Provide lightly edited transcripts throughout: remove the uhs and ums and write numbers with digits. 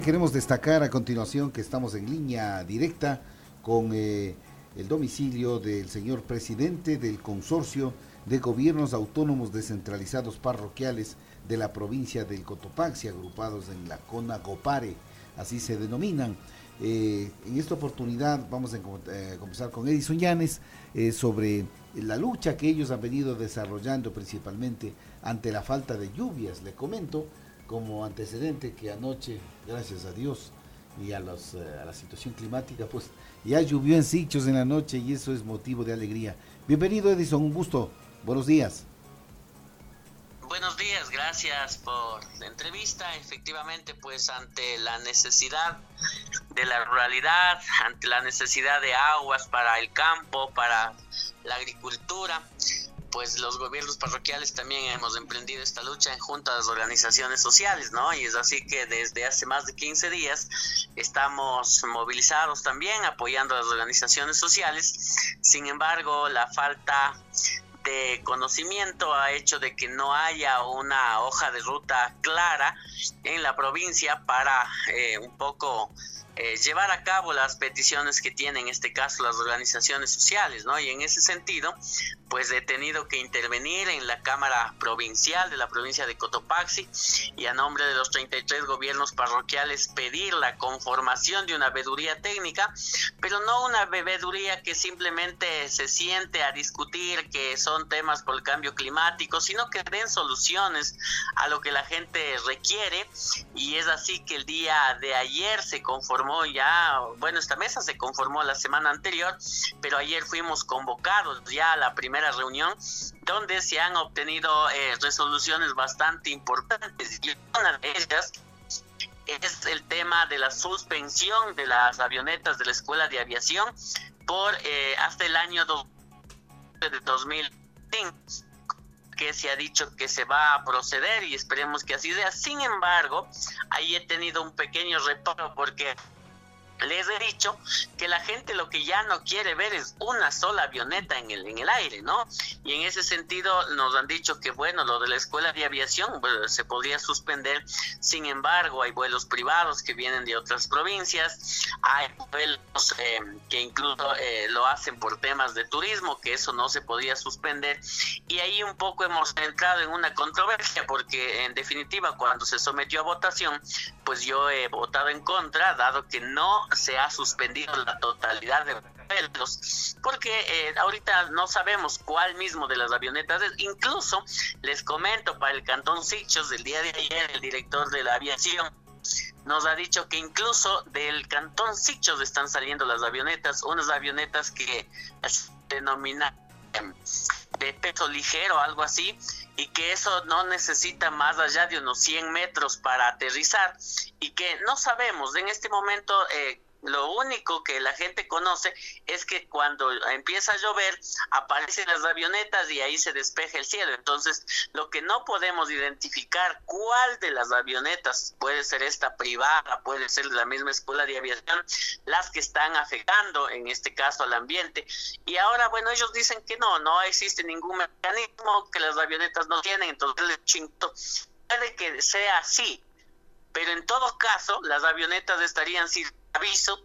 Queremos destacar a continuación que estamos en línea directa con el domicilio del señor presidente del Consorcio de Gobiernos Autónomos Descentralizados Parroquiales de la provincia del Cotopaxi, agrupados en la CONAGOPARE, así se denominan. En esta oportunidad vamos a conversar con Edison Llanes sobre la lucha que ellos han venido desarrollando principalmente ante la falta de lluvias. Le comento como antecedente que anoche, gracias a Dios y a la situación climática, pues ya llovió en Sichos en la noche y eso es motivo de alegría. Bienvenido, Edison, un gusto. Buenos días. Buenos días, gracias por la entrevista. Efectivamente, pues ante la necesidad de la ruralidad, ante la necesidad de aguas para el campo, para la agricultura, pues los gobiernos parroquiales también hemos emprendido esta lucha junto a las organizaciones sociales, ¿no? Y es así que desde hace más de 15 días estamos movilizados también apoyando a las organizaciones sociales. Sin embargo, la falta de conocimiento ha hecho de que no haya una hoja de ruta clara en la provincia para un poco llevar a cabo las peticiones que tienen en este caso las organizaciones sociales, ¿no? Y en ese sentido, pues he tenido que intervenir en la Cámara Provincial de la provincia de Cotopaxi y a nombre de los 33 gobiernos parroquiales pedir la conformación de una veeduría técnica, pero no una veeduría que simplemente se siente a discutir que son temas por el cambio climático, sino que den soluciones a lo que la gente requiere. Y es así que el día de ayer se conformó esta mesa se conformó la semana anterior, pero ayer fuimos convocados ya a la primera reunión donde se han obtenido resoluciones bastante importantes, y una de ellas es el tema de la suspensión de las avionetas de la Escuela de Aviación por hasta el año 2005, que se ha dicho que se va a proceder y esperemos que así sea. Sin embargo, ahí he tenido un pequeño reparo porque les he dicho que la gente lo que ya no quiere ver es una sola avioneta en el aire, ¿no? Y en ese sentido nos han dicho que, bueno, lo de la Escuela de Aviación se podría suspender. Sin embargo, hay vuelos privados que vienen de otras provincias, hay vuelos que incluso lo hacen por temas de turismo, que eso no se podría suspender. Y ahí un poco hemos entrado en una controversia, porque en definitiva, cuando se sometió a votación, pues yo he votado en contra, dado que no se ha suspendido la totalidad de vuelos, porque ahorita no sabemos cuál mismo de las avionetas es. Incluso les comento, para el Cantón Sichos, el día de ayer el director de la aviación nos ha dicho que incluso del Cantón Sichos están saliendo las avionetas, unas avionetas que se denominan de peso ligero, algo así, y que eso no necesita más allá de unos 100 metros para aterrizar, y que no sabemos en este momento. Lo único que la gente conoce es que cuando empieza a llover aparecen las avionetas y ahí se despeja el cielo. Entonces, lo que no podemos identificar cuál de las avionetas, puede ser esta privada, puede ser la misma Escuela de Aviación, las que están afectando en este caso al ambiente. Y ahora, bueno, ellos dicen que no existe ningún mecanismo, que las avionetas no tienen. Entonces, puede que sea así, pero en todo caso las avionetas estarían sin aviso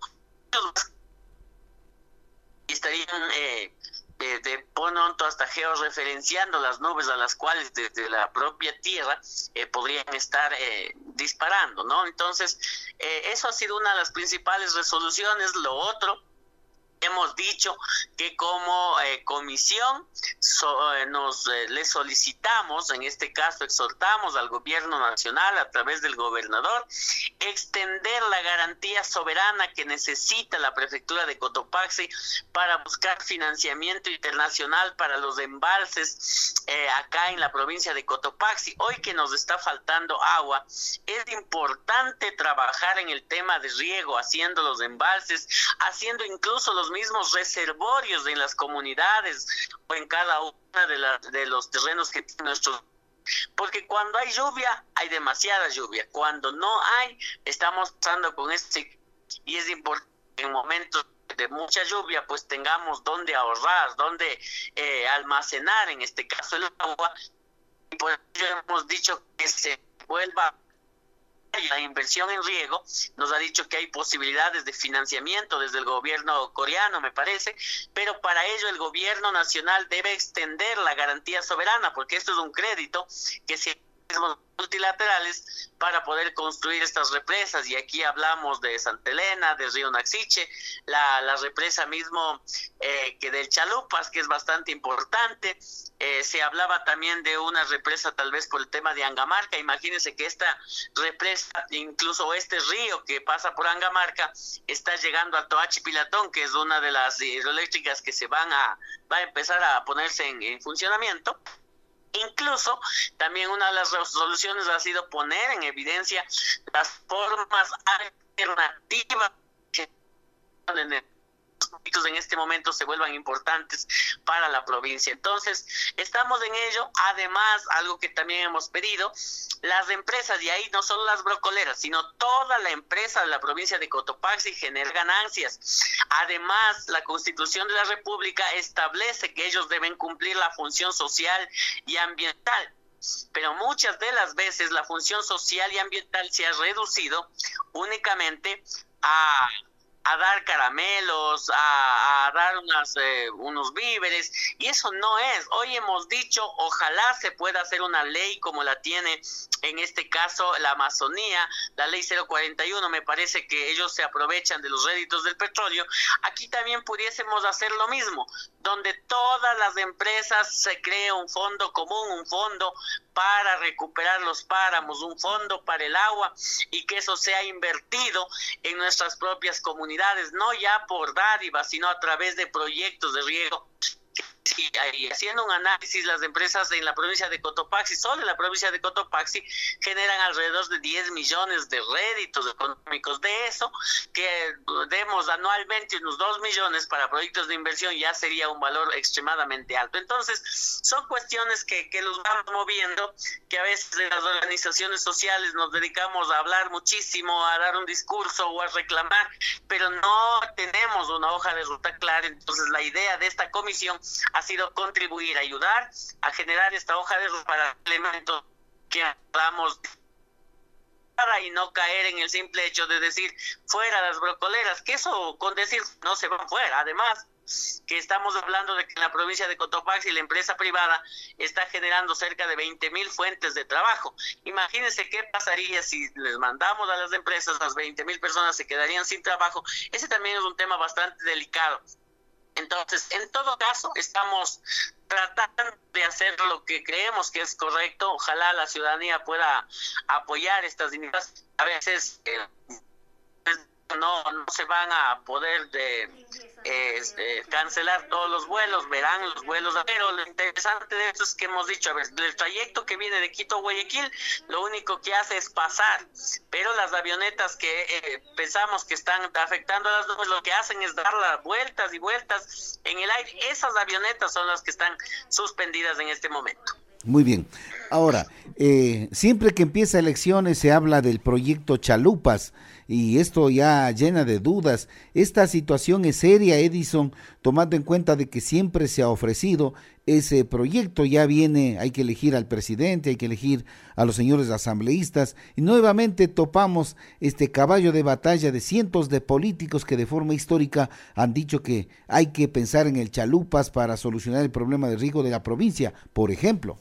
y estarían de pronto hasta georreferenciando las nubes a las cuales desde la propia tierra podrían estar disparando, ¿no? Entonces, eso ha sido una de las principales resoluciones. Lo otro, hemos dicho que como comisión le solicitamos, en este caso exhortamos al gobierno nacional a través del gobernador, extender la garantía soberana que necesita la prefectura de Cotopaxi para buscar financiamiento internacional para los embalses acá en la provincia de Cotopaxi. Hoy que nos está faltando agua, es importante trabajar en el tema de riego, haciendo los embalses, haciendo incluso los mismos reservorios en las comunidades o en cada una de los terrenos que tiene nuestro. Porque cuando hay lluvia, hay demasiada lluvia. Cuando no hay, estamos pasando con y es importante que en momentos de mucha lluvia pues tengamos donde ahorrar, donde almacenar, en este caso el agua. Y por ello hemos dicho que se vuelva la inversión en riego, nos ha dicho que hay posibilidades de financiamiento desde el gobierno coreano, me parece, pero para ello el gobierno nacional debe extender la garantía soberana, porque esto es un crédito que se multilaterales para poder construir estas represas, y aquí hablamos de Santa Elena, de Río Naxiche, la represa mismo que del Chalupas, que es bastante importante. Se hablaba también de una represa tal vez por el tema de Angamarca. Imagínense que esta represa, incluso este río que pasa por Angamarca, está llegando a Toachi Pilatón, que es una de las hidroeléctricas que va a empezar a ponerse en funcionamiento. Incluso también una de las resoluciones ha sido poner en evidencia las formas alternativas que en este momento se vuelvan importantes para la provincia. Entonces, estamos en ello. Además, algo que también hemos pedido, las empresas, y ahí no solo las brocoleras, sino toda la empresa de la provincia de Cotopaxi genera ganancias. Además, la Constitución de la República establece que ellos deben cumplir la función social y ambiental. Pero muchas de las veces la función social y ambiental se ha reducido únicamente a dar caramelos, a dar unos víveres, y eso no es. Hoy hemos dicho, ojalá se pueda hacer una ley como la tiene en este caso la Amazonía, la ley 041, me parece que ellos se aprovechan de los réditos del petróleo. Aquí también pudiésemos hacer lo mismo, donde todas las empresas se cree un fondo común, un fondo para recuperar los páramos, un fondo para el agua, y que eso sea invertido en nuestras propias comunidades, no ya por dádiva, sino a través de proyectos de riego. Y haciendo un análisis, las empresas en la provincia de Cotopaxi, solo en la provincia de Cotopaxi, generan alrededor de 10 millones de réditos económicos. De eso, que demos anualmente unos 2 millones para proyectos de inversión, ya sería un valor extremadamente alto. Entonces, son cuestiones que los vamos moviendo, que a veces en las organizaciones sociales nos dedicamos a hablar muchísimo, a dar un discurso o a reclamar, pero no tenemos una hoja de ruta clara. Entonces, la idea de esta comisión ha sido contribuir, ayudar a generar esta hoja de ruta para elementos que podamos y no caer en el simple hecho de decir fuera las brocoleras, que eso con decir no se van fuera. Además, que estamos hablando de que en la provincia de Cotopaxi la empresa privada está generando cerca de 20,000 fuentes de trabajo. Imagínense qué pasaría si les mandamos a las empresas, las 20,000 personas se quedarían sin trabajo. Ese también es un tema bastante delicado. Entonces, en todo caso, estamos tratando de hacer lo que creemos que es correcto. Ojalá la ciudadanía pueda apoyar estas iniciativas. A veces no se van a poder cancelar todos los vuelos, verán los vuelos, pero lo interesante de esto es que hemos dicho, a ver, el trayecto que viene de Quito a Guayaquil, lo único que hace es pasar, pero las avionetas que pensamos que están afectando a las nubes, lo que hacen es dar las vueltas y vueltas en el aire. Esas avionetas son las que están suspendidas en este momento. Muy bien. Ahora, siempre que empieza elecciones se habla del proyecto Chalupas, y esto ya llena de dudas. Esta situación es seria, Edison, tomando en cuenta de que siempre se ha ofrecido ese proyecto. Ya viene, hay que elegir al presidente, hay que elegir a los señores asambleístas, y nuevamente topamos este caballo de batalla de cientos de políticos que de forma histórica han dicho que hay que pensar en el Chalupas para solucionar el problema de riego de la provincia, por ejemplo.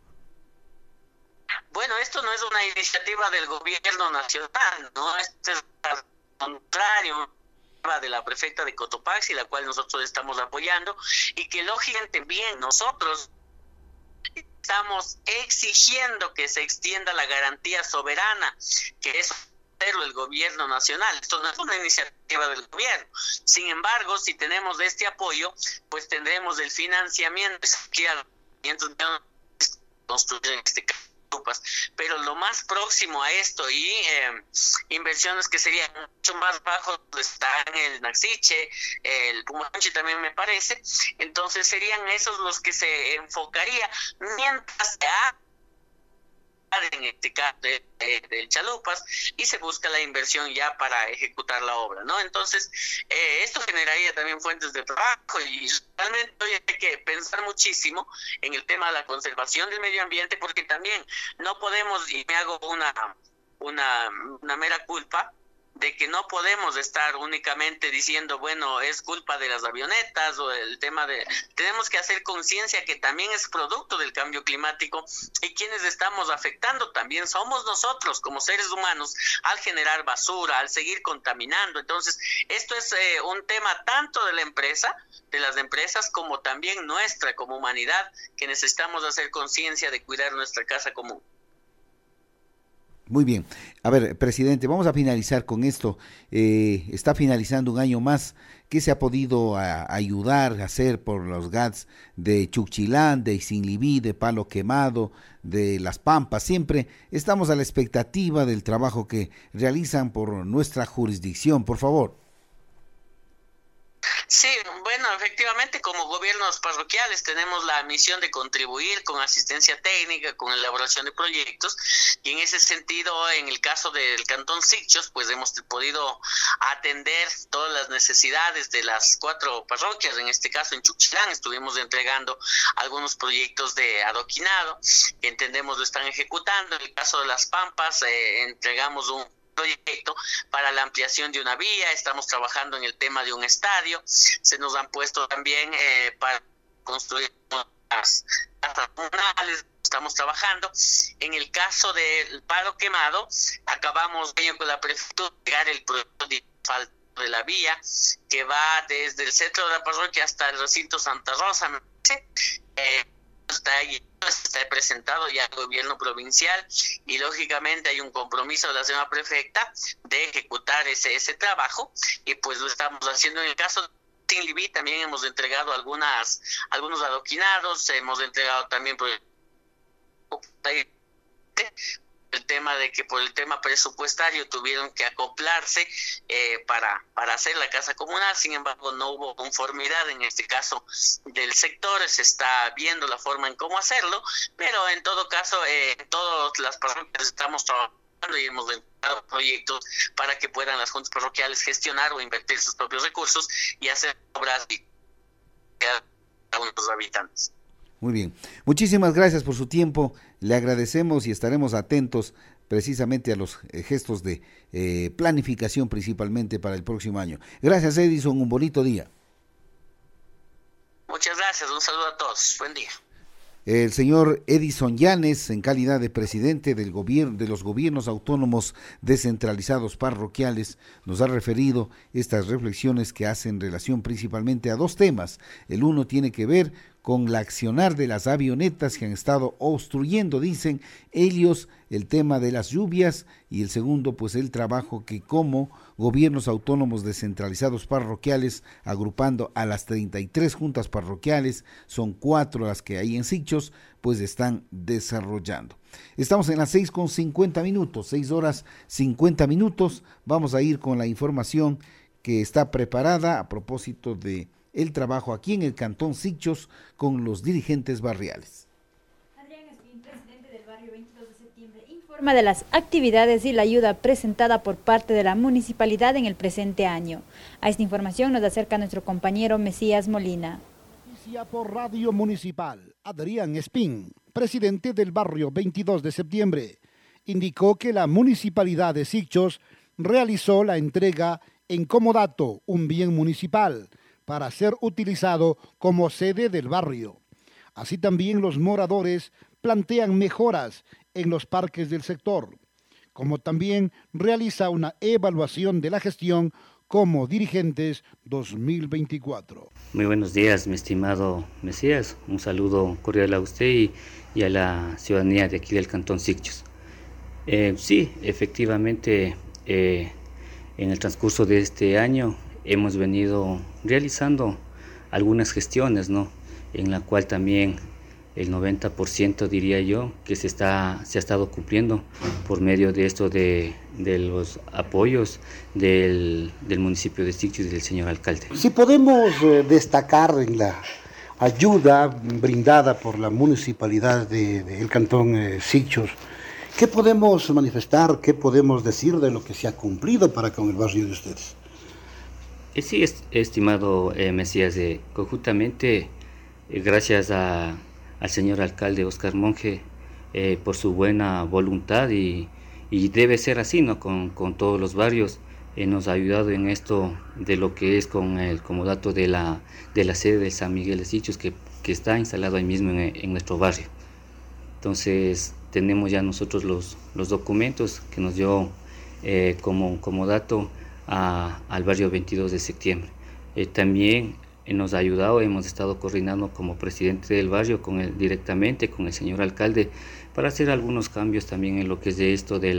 Bueno, esto no es una iniciativa del gobierno nacional, ¿no? Esto es al contrario de la prefecta de Cotopaxi, la cual nosotros estamos apoyando, y que lógicamente bien nosotros estamos exigiendo que se extienda la garantía soberana, que es el gobierno nacional. Esto no es una iniciativa del gobierno. Sin embargo, si tenemos este apoyo, pues tendremos el financiamiento que a 500 millones construir en este caso. Pero lo más próximo a esto y inversiones que serían mucho más bajos están el Naxiche, el Pumanchi también me parece. Entonces serían esos los que se enfocaría mientras se en este caso del Chalupas, y se busca la inversión ya para ejecutar la obra, ¿no? Entonces, esto generaría también fuentes de trabajo, y realmente hoy hay que pensar muchísimo en el tema de la conservación del medio ambiente, porque también no podemos, y me hago una mera culpa de que no podemos estar únicamente diciendo, bueno, es culpa de las avionetas o el tema de... Tenemos que hacer conciencia que también es producto del cambio climático y quienes estamos afectando también somos nosotros como seres humanos al generar basura, al seguir contaminando. Entonces, esto es un tema tanto de la empresa, de las empresas, como también nuestra como humanidad, que necesitamos hacer conciencia de cuidar nuestra casa común. Muy bien. A ver, presidente, vamos a finalizar con esto. Está finalizando un año más. ¿Qué se ha podido ayudar a hacer por los GATS de Chuquchilán, de Isinlibí, de Palo Quemado, de Las Pampas? Siempre estamos a la expectativa del trabajo que realizan por nuestra jurisdicción. Por favor. Sí, bueno, efectivamente como gobiernos parroquiales tenemos la misión de contribuir con asistencia técnica, con elaboración de proyectos, y en ese sentido, en el caso del Cantón Sicchos, pues hemos podido atender todas las necesidades de las 4 parroquias. En este caso en Chuquchilán estuvimos entregando algunos proyectos de adoquinado que entendemos lo están ejecutando. En el caso de Las Pampas entregamos un proyecto para la ampliación de una vía, estamos trabajando en el tema de un estadio, se nos han puesto también para construir las casas comunales, estamos trabajando. En el caso del Palo Quemado, acabamos con la prefectura de llegar el proyecto de la vía que va desde el centro de la parroquia hasta el recinto Santa Rosa. Está ahí, está presentado ya al gobierno provincial y lógicamente hay un compromiso de la señora prefecta de ejecutar ese trabajo, y pues lo estamos haciendo. En el caso de Isinlibí también hemos entregado algunos adoquinados, hemos entregado también el tema de que por el tema presupuestario tuvieron que acoplarse para hacer la casa comunal. Sin embargo, no hubo conformidad en este caso del sector, se está viendo la forma en cómo hacerlo, pero en todo caso todas las parroquias estamos trabajando y hemos entregado proyectos para que puedan las juntas parroquiales gestionar o invertir sus propios recursos y hacer obras a los habitantes. Muy bien. Muchísimas gracias por su tiempo. Le agradecemos y estaremos atentos precisamente a los gestos de planificación principalmente para el próximo año. Gracias, Edison. Un bonito día. Muchas gracias. Un saludo a todos. Buen día. El señor Edison Llanes, en calidad de presidente del gobierno de los gobiernos autónomos descentralizados parroquiales, nos ha referido estas reflexiones que hacen relación principalmente a 2 temas. El uno tiene que ver con la accionar de las avionetas que han estado obstruyendo, dicen ellos, el tema de las lluvias, y el segundo, pues el trabajo que como gobiernos autónomos descentralizados parroquiales, agrupando a las 33 juntas parroquiales, son 4 las que hay en Sicchos, pues están desarrollando. Estamos en las 6:50, 6 horas 50 minutos, vamos a ir con la información que está preparada a propósito de el trabajo aquí en el Cantón Sicchos con los dirigentes barriales. Adrián Espín, presidente del barrio 22 de septiembre, informa de las actividades y la ayuda presentada por parte de la municipalidad en el presente año. A esta información nos acerca nuestro compañero Mesías Molina. Noticia por Radio Municipal. Adrián Espín, presidente del barrio 22 de septiembre, indicó que la municipalidad de Sicchos realizó la entrega en comodato, un bien municipal, para ser utilizado como sede del barrio. Así también los moradores plantean mejoras en los parques del sector, como también realiza una evaluación de la gestión como dirigentes 2024. Muy buenos días, mi estimado Mesías. Un saludo cordial a usted y a la ciudadanía de aquí del Cantón Sicchos. Sí, efectivamente, en el transcurso de este año hemos venido realizando algunas gestiones, ¿no? En la cual también el 90% diría yo que se ha estado cumpliendo por medio de esto de los apoyos del municipio de Sicchos y del señor alcalde. Si podemos destacar en la ayuda brindada por la municipalidad del Cantón Sicchos, ¿qué podemos manifestar, qué podemos decir de lo que se ha cumplido para con el barrio de ustedes? Sí, estimado Mesías, conjuntamente gracias al señor alcalde Oscar Monge por su buena voluntad y y debe ser así, ¿no? Con todos los barrios. Nos ha ayudado en esto de lo que es con el comodato de la sede de San Miguel de Sichos, que está instalado ahí mismo en nuestro barrio. Entonces tenemos ya nosotros los documentos que nos dio como dato al barrio 22 de septiembre. También nos ha ayudado, hemos estado coordinando como presidente del barrio directamente con el señor alcalde para hacer algunos cambios también en lo que es de esto de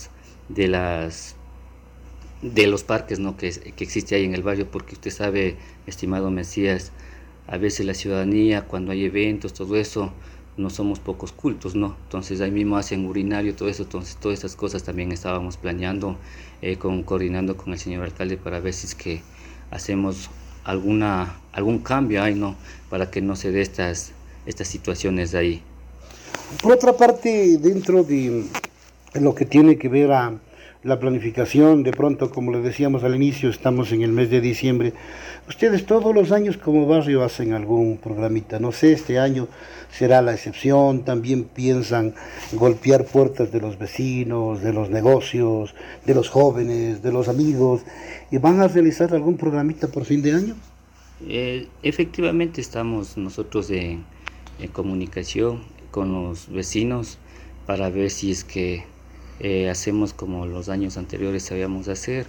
los parques, ¿no? que existe ahí en el barrio, porque usted sabe, estimado Mesías, a veces la ciudadanía cuando hay eventos, todo eso, no somos pocos cultos, ¿no? Entonces ahí mismo hacen urinario, todo eso, entonces todas esas cosas también estábamos planeando, coordinando con el señor alcalde para ver si es que hacemos algún cambio ahí, ¿no? Para que no se dé estas situaciones de ahí. Por otra parte, dentro de lo que tiene que ver a la planificación, de pronto, como les decíamos al inicio, estamos en el mes de diciembre. Ustedes todos los años como barrio hacen algún programita, no sé, este año será la excepción, también piensan golpear puertas de los vecinos, de los negocios, de los jóvenes, de los amigos, y van a realizar algún programita por fin de año. Efectivamente estamos nosotros en comunicación con los vecinos para ver si es que hacemos como los años anteriores sabíamos hacer,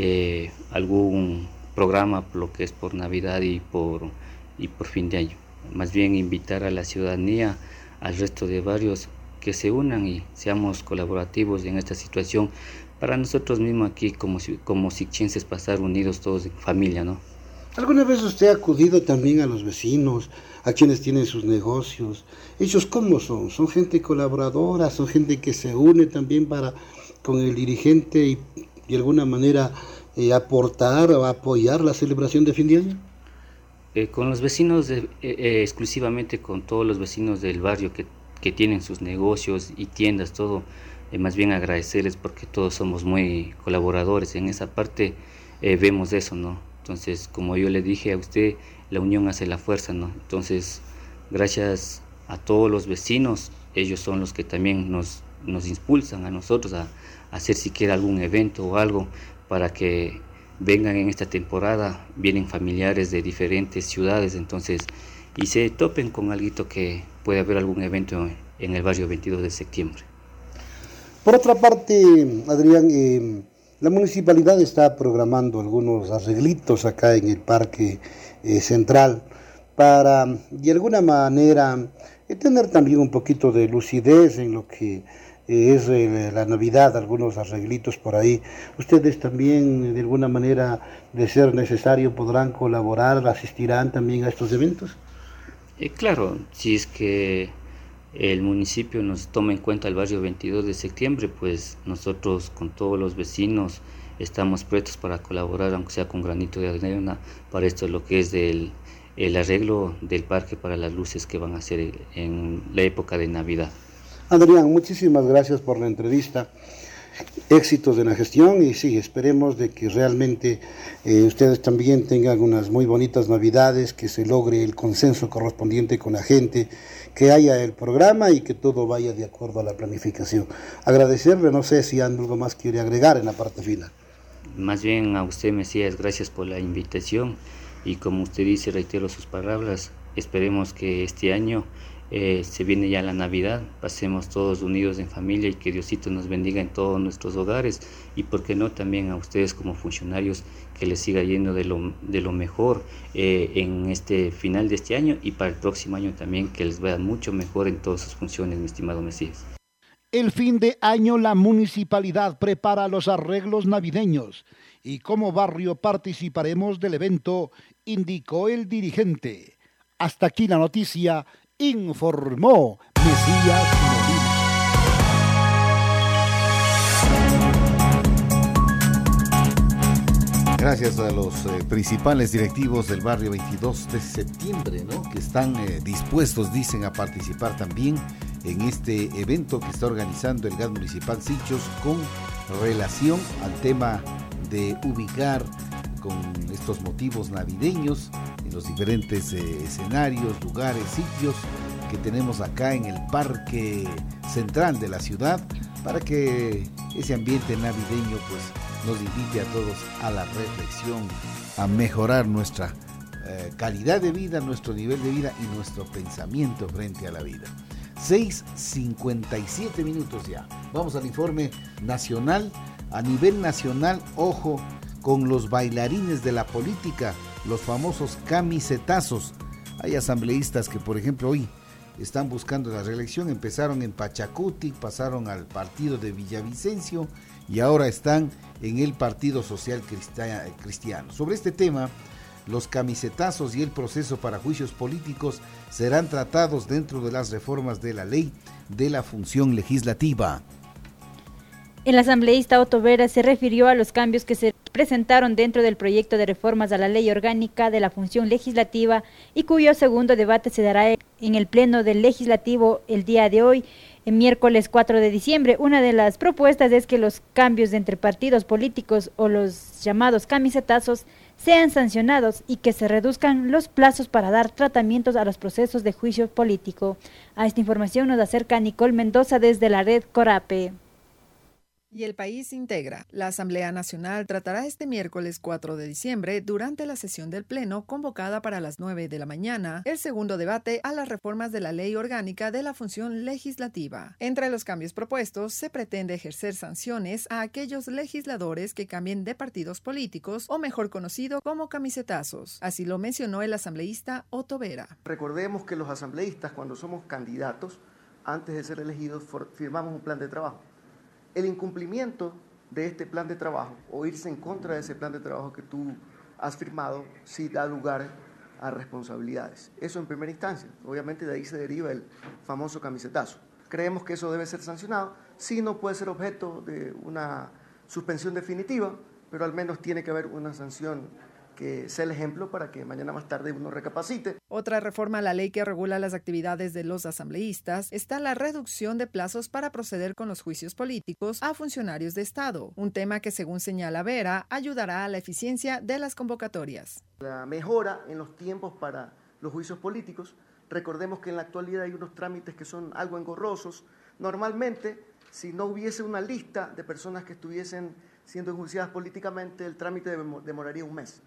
algún programa, lo que es por Navidad y por fin de año. Más bien invitar a la ciudadanía, al resto de barrios, que se unan y seamos colaborativos en esta situación para nosotros mismos aquí como sichenses pasar unidos todos en familia, ¿no? ¿Alguna vez usted ha acudido también a los vecinos, a quienes tienen sus negocios? ¿Ellos cómo son? ¿Son gente colaboradora? ¿Son gente que se une también con el dirigente y de alguna manera aportar o apoyar la celebración de fin de año? Con los vecinos, exclusivamente con todos los vecinos del barrio que tienen sus negocios y tiendas, todo, más bien agradecerles porque todos somos muy colaboradores. En esa parte vemos eso, ¿no? Entonces, como yo le dije a usted, la unión hace la fuerza, ¿no? Entonces, gracias a todos los vecinos, ellos son los que también nos impulsan a nosotros a hacer siquiera algún evento o algo para que vengan en esta temporada, vienen familiares de diferentes ciudades, entonces, y se topen con algo que puede haber algún evento en el barrio 22 de septiembre. Por otra parte, Adrián, la municipalidad está programando algunos arreglitos acá en el Parque Central para, de alguna manera, tener también un poquito de lucidez en lo que es la Navidad, algunos arreglitos por ahí. ¿Ustedes también, de alguna manera, de ser necesario, podrán colaborar, asistirán también a estos eventos? Claro, si es que el municipio nos toma en cuenta el barrio 22 de septiembre, pues nosotros con todos los vecinos estamos prestos para colaborar, aunque sea con granito de arena, para esto lo que es el arreglo del parque para las luces que van a hacer en la época de Navidad. Adrián, muchísimas gracias por la entrevista. Éxitos en la gestión y sí, esperemos de que realmente ustedes también tengan unas muy bonitas Navidades, que se logre el consenso correspondiente con la gente, que haya el programa y que todo vaya de acuerdo a la planificación. Agradecerle, no sé si algo más quiere agregar en la parte final. Más bien a usted, Mesías, gracias por la invitación y como usted dice, reitero sus palabras, esperemos que este año se viene ya la Navidad, pasemos todos unidos en familia y que Diosito nos bendiga en todos nuestros hogares y por qué no también a ustedes como funcionarios que les siga yendo de lo mejor en este final de este año y para el próximo año también que les vaya mucho mejor en todas sus funciones, mi estimado Mesías. El fin de año la municipalidad prepara los arreglos navideños y como barrio participaremos del evento, indicó el dirigente. Hasta aquí la noticia, informó Mesías Molina. Gracias a los principales directivos del barrio 22 de septiembre, ¿no? Que están dispuestos, dicen, a participar también en este evento que está organizando el GAD Municipal Sichos con relación al tema de ubicar con estos motivos navideños en los diferentes escenarios, lugares, sitios que tenemos acá en el Parque Central de la ciudad para que ese ambiente navideño pues nos invite a todos a la reflexión, a mejorar nuestra calidad de vida, nuestro nivel de vida y nuestro pensamiento frente a la vida. 6:57 minutos ya. Vamos al informe nacional. A nivel nacional, ojo con los bailarines de la política, los famosos camisetazos. Hay asambleístas que, por ejemplo, hoy están buscando la reelección, empezaron en Pachacuti, pasaron al partido de Villavicencio y ahora están en el Partido Social Cristiano. Sobre este tema, los camisetazos y el proceso para juicios políticos serán tratados dentro de las reformas de la ley de la función legislativa. El asambleísta Otto Vera se refirió a los cambios que se presentaron dentro del proyecto de reformas a la ley orgánica de la función legislativa y cuyo segundo debate se dará en el pleno del legislativo el día de hoy, el miércoles 4 de diciembre. Una de las propuestas es que los cambios entre partidos políticos o los llamados camisetazos sean sancionados y que se reduzcan los plazos para dar tratamientos a los procesos de juicio político. A esta información nos acerca Nicole Mendoza desde la red Corape. Y el país integra. La Asamblea Nacional tratará este miércoles 4 de diciembre, durante la sesión del Pleno convocada para las 9 de la mañana, el segundo debate a las reformas de la Ley Orgánica de la Función Legislativa. Entre los cambios propuestos, se pretende ejercer sanciones a aquellos legisladores que cambien de partidos políticos, o mejor conocido como camisetazos. Así lo mencionó el asambleísta Otto Vera. Recordemos que los asambleístas, cuando somos candidatos, antes de ser elegidos, firmamos un plan de trabajo. El incumplimiento de este plan de trabajo o irse en contra de ese plan de trabajo que tú has firmado sí da lugar a responsabilidades. Eso en primera instancia. Obviamente de ahí se deriva el famoso camisetazo. Creemos que eso debe ser sancionado. Sí, no puede ser objeto de una suspensión definitiva, pero al menos tiene que haber una sanción que sea el ejemplo para que mañana más tarde uno recapacite. Otra reforma a la ley que regula las actividades de los asambleístas está la reducción de plazos para proceder con los juicios políticos a funcionarios de Estado, un tema que, según señala Vera, ayudará a la eficiencia de las convocatorias. La mejora en los tiempos para los juicios políticos. Recordemos que en la actualidad hay unos trámites que son algo engorrosos. Normalmente, si no hubiese una lista de personas que estuviesen siendo enjuiciadas políticamente, el trámite demoraría un mes.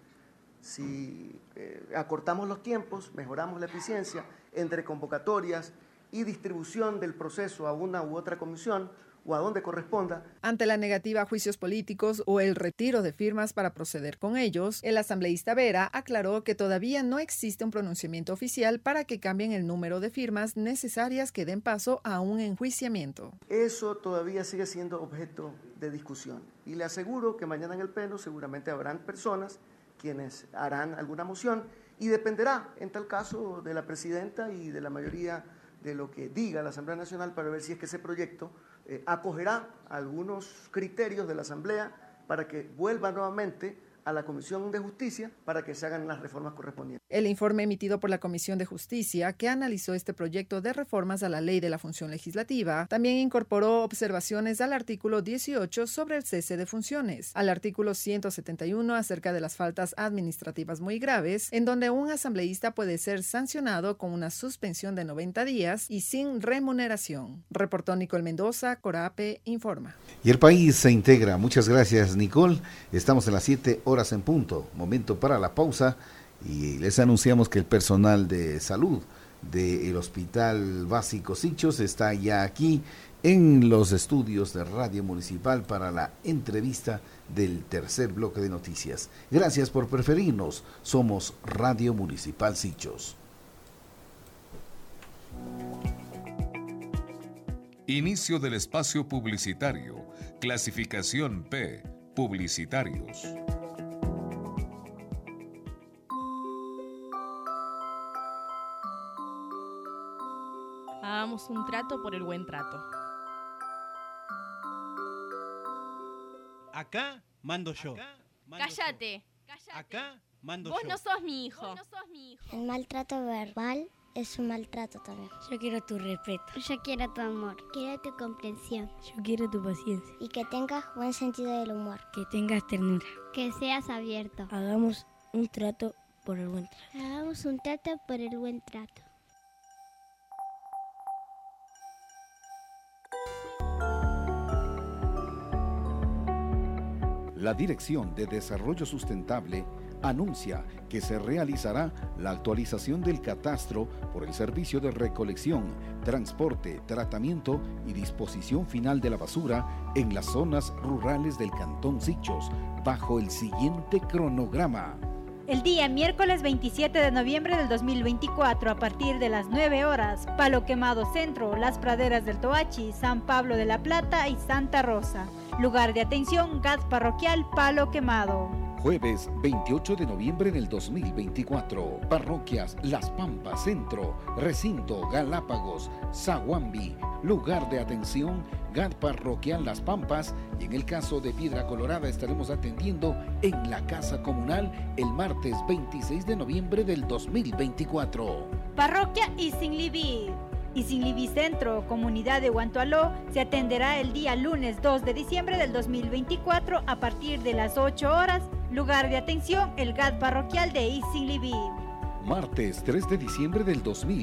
Si acortamos los tiempos, mejoramos la eficiencia entre convocatorias y distribución del proceso a una u otra comisión o a donde corresponda. Ante la negativa a juicios políticos o el retiro de firmas para proceder con ellos, el asambleísta Vera aclaró que todavía no existe un pronunciamiento oficial para que cambien el número de firmas necesarias que den paso a un enjuiciamiento. Eso todavía sigue siendo objeto de discusión y le aseguro que mañana en el Pleno seguramente habrán personas quienes harán alguna moción y dependerá en tal caso de la presidenta y de la mayoría de lo que diga la Asamblea Nacional para ver si es que ese proyecto acogerá algunos criterios de la Asamblea para que vuelva nuevamente a la Comisión de Justicia para que se hagan las reformas correspondientes. El informe emitido por la Comisión de Justicia, que analizó este proyecto de reformas a la Ley de la Función Legislativa, también incorporó observaciones al artículo 18 sobre el cese de funciones, al artículo 171 acerca de las faltas administrativas muy graves, en donde un asambleísta puede ser sancionado con una suspensión de 90 días y sin remuneración. Reportó Nicole Mendoza, Corape informa. Y el país se integra. Muchas gracias, Nicole. Estamos en las 7 horas en punto, momento para la pausa y les anunciamos que el personal de salud del Hospital Básico Sicchos está ya aquí en los estudios de Radio Municipal para la entrevista del tercer bloque de noticias. Gracias por preferirnos, somos Radio Municipal Sicchos. Inicio del espacio publicitario, clasificación P, publicitarios. Hagamos un trato por el buen trato. Acá mando yo. Cállate. Acá mando Vos yo. no sos mi hijo. El maltrato verbal es un maltrato también. Yo quiero tu respeto. Yo quiero tu amor. Quiero tu comprensión. Yo quiero tu paciencia. Y que tengas buen sentido del humor. Que tengas ternura. Que seas abierto. Hagamos un trato por el buen trato. Hagamos un trato por el buen trato. La Dirección de Desarrollo Sustentable anuncia que se realizará la actualización del catastro por el servicio de recolección, transporte, tratamiento y disposición final de la basura en las zonas rurales del Cantón Sichos, bajo el siguiente cronograma. El día miércoles 27 de noviembre del 2024, a partir de las 9 horas, Palo Quemado Centro, Las Praderas del Toachi, San Pablo de la Plata y Santa Rosa. Lugar de atención, GAD Parroquial Palo Quemado. Jueves 28 de noviembre del 2024, parroquias Las Pampas Centro, Recinto Galápagos, Zaguambi, lugar de atención GAD Parroquial Las Pampas, y en el caso de Piedra Colorada estaremos atendiendo en la Casa Comunal el martes 26 de noviembre del 2024. Parroquia Isinlibí. Isinlibí Centro, Comunidad de Huantualó, se atenderá el día lunes 2 de diciembre del 2024 a partir de las 8 horas. Lugar de atención, el GAD Parroquial de Isinlibí. Martes 3 de diciembre del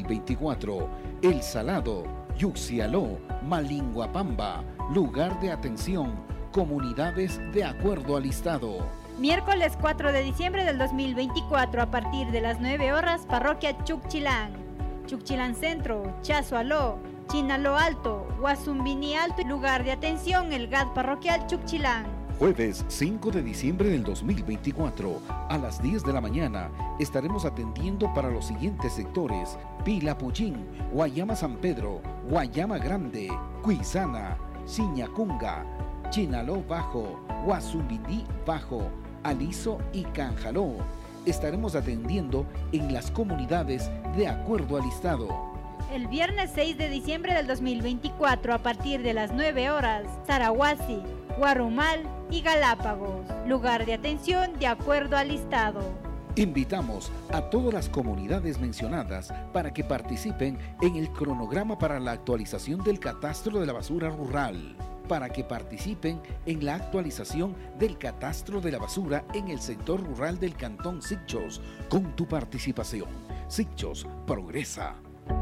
2024, El Salado, Yuxialó, Malinguapamba, lugar de atención, comunidades de acuerdo al listado. Miércoles 4 de diciembre del 2024, a partir de las 9 horas, Parroquia Chuchilán. Chuchilán Centro, Chazualó, Chinaló Alto, Guasumbini Alto, lugar de atención, el GAD Parroquial Chuchilán. Jueves 5 de diciembre del 2024, a las 10 de la mañana, estaremos atendiendo para los siguientes sectores: Pilapuchín, Guayama San Pedro, Guayama Grande, Cuizana, Siñacunga, Chinaló Bajo, Guasumbini Bajo, Aliso y Canjaló. Estaremos atendiendo en las comunidades de acuerdo al listado. El viernes 6 de diciembre del 2024, a partir de las 9 horas, Zarahuasi, Guarumal y Galápagos. Lugar de atención de acuerdo al listado. Invitamos a todas las comunidades mencionadas para que participen en el cronograma para la actualización del catastro de la basura rural. Para que participen en la actualización del catastro de la basura en el sector rural del Cantón Sichos. Con tu participación, Sichos progresa.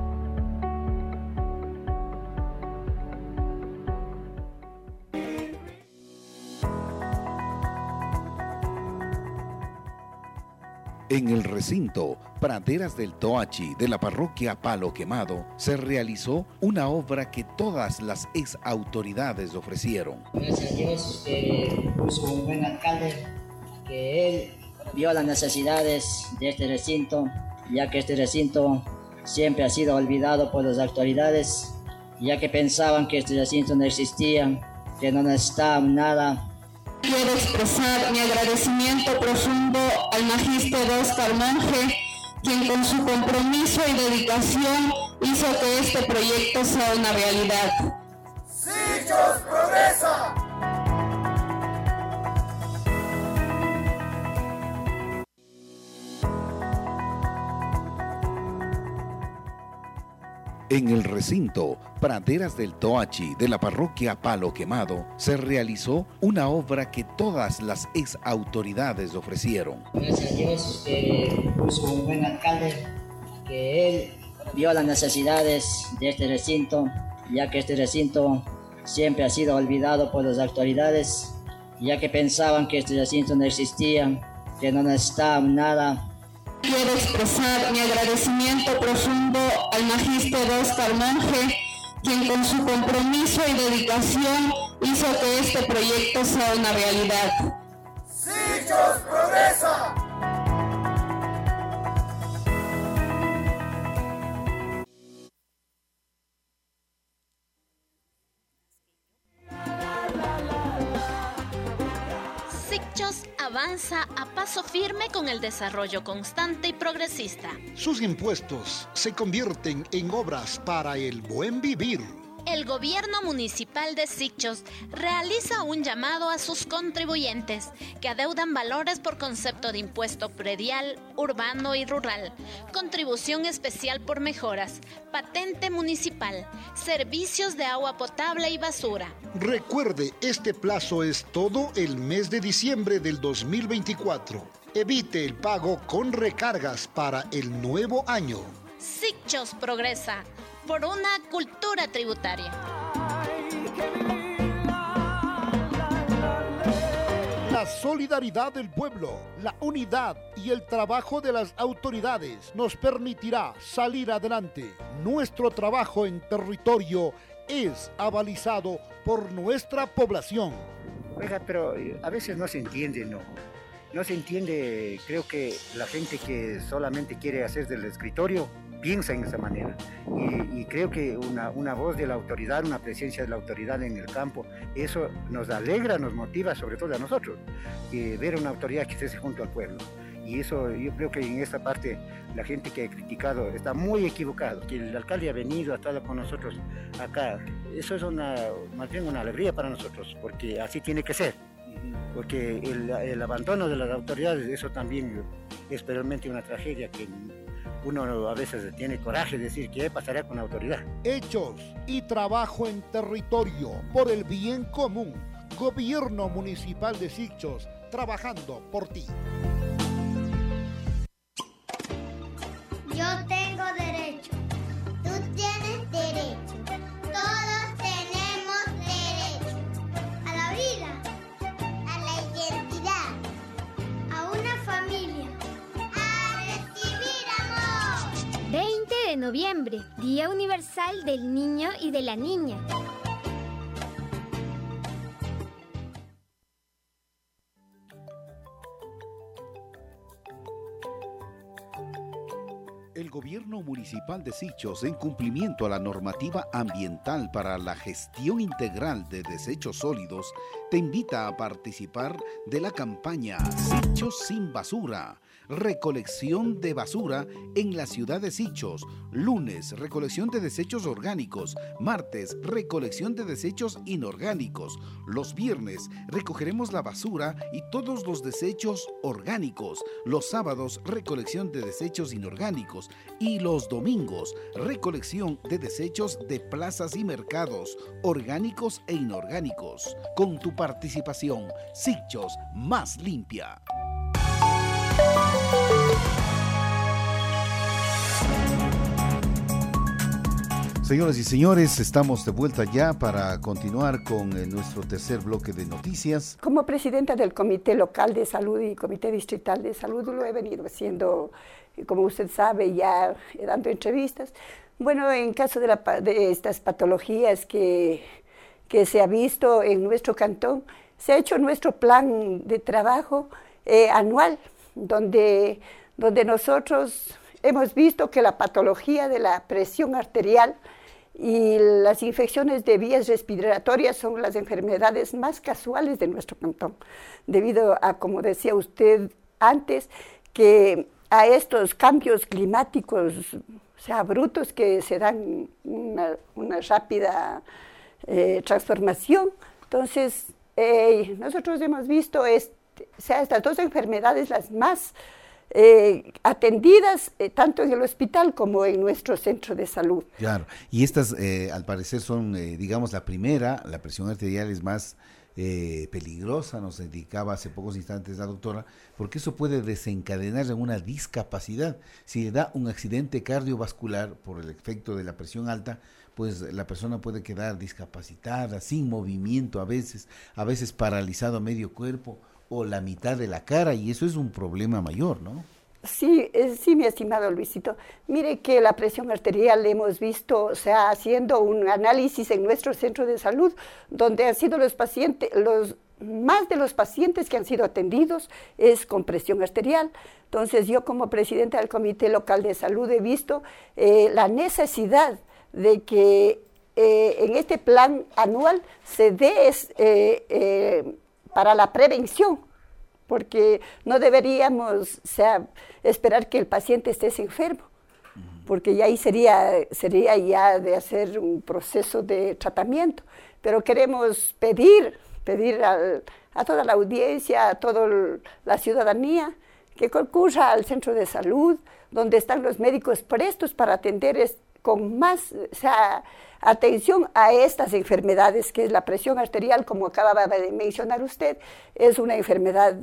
En el recinto Praderas del Toachi de la parroquia Palo Quemado se realizó una obra que todas las ex autoridades ofrecieron. Gracias a Dios que puso un buen alcalde, que él vio las necesidades de este recinto, ya que este recinto siempre ha sido olvidado por las autoridades, ya que pensaban que este recinto no existía, que no necesitaba nada. Quiero expresar mi agradecimiento profundo al magíster Oscar Monge, quien con su compromiso y dedicación hizo que este proyecto sea una realidad. ¡Sichos progresa! En el recinto Praderas del Toachi de la parroquia Palo Quemado se realizó una obra que todas las ex autoridades ofrecieron. Gracias a Dios que puso un buen alcalde, que él vio las necesidades de este recinto, ya que este recinto siempre ha sido olvidado por las autoridades, ya que pensaban que este recinto no existía, que no necesitaba nada. Quiero expresar mi agradecimiento profundo al magíster Oscar Monge, quien con su compromiso y dedicación hizo que este proyecto sea una realidad. ¡Sichos progresa! Sichos avanza a paso firme con el desarrollo constante y progresista. Sus impuestos se convierten en obras para el buen vivir. El gobierno municipal de Sichos realiza un llamado a sus contribuyentes que adeudan valores por concepto de impuesto predial, urbano y rural, contribución especial por mejoras, patente municipal, servicios de agua potable y basura. Recuerde, este plazo es todo el mes de diciembre del 2024. Evite el pago con recargas para el nuevo año. Sichos progresa por una cultura tributaria. La solidaridad del pueblo, la unidad y el trabajo de las autoridades nos permitirá salir adelante. Nuestro trabajo en territorio es avalizado por nuestra población. Oiga, pero a veces no se entiende, ¿no? No se entiende, creo que la gente que solamente quiere hacer del escritorio piensa en esa manera. Y creo que una voz de la autoridad, una presencia de la autoridad en el campo, eso nos alegra, nos motiva, sobre todo a nosotros, ver una autoridad que esté junto al pueblo. Y eso, yo creo que en esta parte la gente que ha criticado está muy equivocado. Que el alcalde ha venido, ha estado con nosotros acá. Eso es más bien una alegría para nosotros, porque así tiene que ser. Porque el abandono de las autoridades, eso también es realmente una tragedia que uno a veces tiene coraje de decir qué pasará con la autoridad. Hechos y trabajo en territorio por el bien común. Gobierno Municipal de Sichos, trabajando por ti. Yo tengo derecho. Tú tienes derecho. Todos tenemos derecho. A la vida. A la identidad. A una familia. A recibir amor. 20 de noviembre, Día Universal del Niño y de la Niña. El Gobierno Municipal de Sichos, en cumplimiento a la normativa ambiental para la gestión integral de desechos sólidos, te invita a participar de la campaña Sichos sin basura. Recolección de basura en la ciudad de Sichos. Lunes, recolección de desechos orgánicos. Martes, recolección de desechos inorgánicos. Los viernes, recogeremos la basura y todos los desechos orgánicos. Los sábados, recolección de desechos inorgánicos. Y los domingos, recolección de desechos de plazas y mercados, orgánicos e inorgánicos. Con tu participación, Sichos más limpia. Señoras y señores, estamos de vuelta ya para continuar con nuestro tercer bloque de noticias. Como presidenta del Comité Local de Salud y Comité Distrital de Salud, lo he venido haciendo, como usted sabe, ya dando entrevistas. Bueno, en caso de estas patologías que se ha visto en nuestro cantón, se ha hecho nuestro plan de trabajo anual, donde nosotros hemos visto que la patología de la presión arterial y las infecciones de vías respiratorias son las enfermedades más casuales de nuestro cantón, debido a, como decía usted antes, que a estos cambios climáticos, o sea, brutos, que se dan una rápida transformación. Entonces, nosotros hemos visto estas dos enfermedades las más atendidas tanto en el hospital como en nuestro centro de salud. Claro, y estas al parecer son, digamos, la primera, la presión arterial es más peligrosa, nos indicaba hace pocos instantes la doctora, porque eso puede desencadenar en una discapacidad. Si da un accidente cardiovascular por el efecto de la presión alta, pues la persona puede quedar discapacitada, sin movimiento a veces paralizado a medio cuerpo, o la mitad de la cara, y eso es un problema mayor, ¿no? Sí, mi estimado Luisito. Mire que la presión arterial hemos visto, o sea, haciendo un análisis en nuestro centro de salud, donde han sido más de los pacientes que han sido atendidos es con presión arterial. Entonces, yo como presidenta del Comité Local de Salud he visto la necesidad de que en este plan anual se dé para la prevención, porque no deberíamos esperar que el paciente esté enfermo, porque ya ahí sería ya de hacer un proceso de tratamiento. Pero queremos pedir a toda la audiencia, a toda la ciudadanía, que concurra al centro de salud, donde están los médicos prestos para atender con más atención a estas enfermedades, que es la presión arterial, como acababa de mencionar usted, es una enfermedad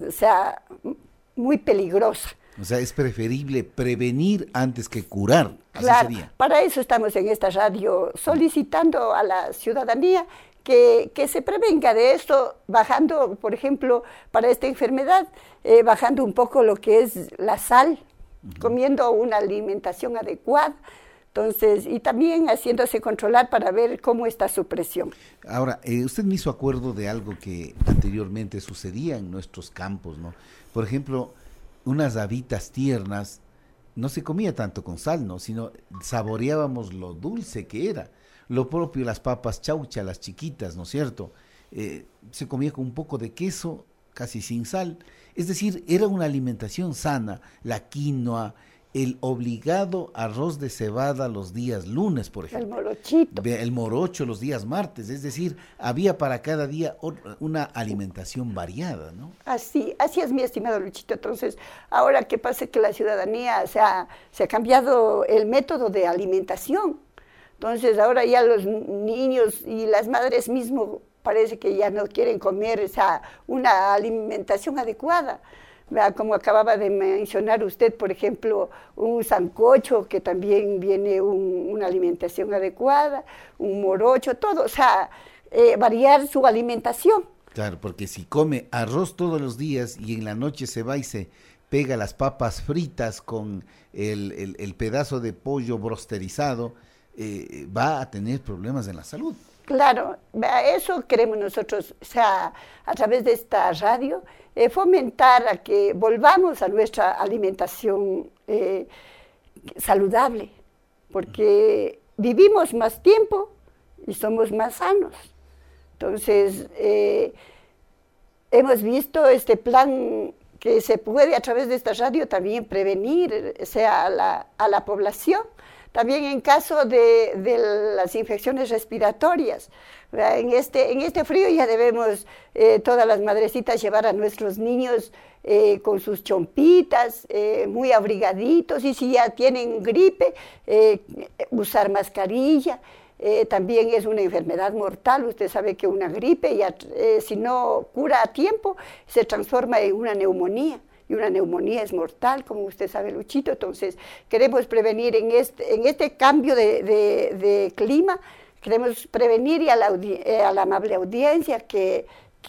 muy peligrosa. O sea, es preferible prevenir antes que curar. Así claro, sería. Para eso estamos en esta radio solicitando a la ciudadanía que se prevenga de esto, bajando, por ejemplo, para esta enfermedad, bajando un poco lo que es la sal, comiendo una alimentación adecuada. Entonces, y también haciéndose controlar para ver cómo está su presión. Ahora, usted me hizo acuerdo de algo que anteriormente sucedía en nuestros campos, ¿no? Por ejemplo, unas habitas tiernas, no se comía tanto con sal, ¿no? Sino saboreábamos lo dulce que era. Lo propio, las papas chaucha, las chiquitas, ¿no es cierto? Se comía con un poco de queso, casi sin sal. Es decir, era una alimentación sana, la quinoa, el obligado arroz de cebada los días lunes, por ejemplo. El morochito. El morocho los días martes, es decir, había para cada día una alimentación variada, ¿no? Así es, mi estimado Luchito. Entonces, ahora que pasa que la ciudadanía se ha cambiado el método de alimentación. Entonces, ahora ya los niños y las madres mismos parece que ya no quieren comer una alimentación adecuada. Como acababa de mencionar usted, por ejemplo, un sancocho, que también viene una alimentación adecuada, un morocho, todo, variar su alimentación. Claro, porque si come arroz todos los días y en la noche se va y se pega las papas fritas con el pedazo de pollo brosterizado, va a tener problemas en la salud. Claro, eso queremos nosotros, a través de esta radio, fomentar a que volvamos a nuestra alimentación saludable, porque vivimos más tiempo y somos más sanos. Entonces, hemos visto este plan que se puede a través de esta radio también prevenir a la población. También en caso de las infecciones respiratorias, en este frío ya debemos todas las madrecitas llevar a nuestros niños con sus chompitas, muy abrigaditos, y si ya tienen gripe, usar mascarilla. También es una enfermedad mortal, usted sabe que una gripe, si no cura a tiempo, se transforma en una neumonía. Y una neumonía es mortal, como usted sabe, Luchito. Entonces, queremos prevenir en este cambio de clima, queremos prevenir y a la amable audiencia que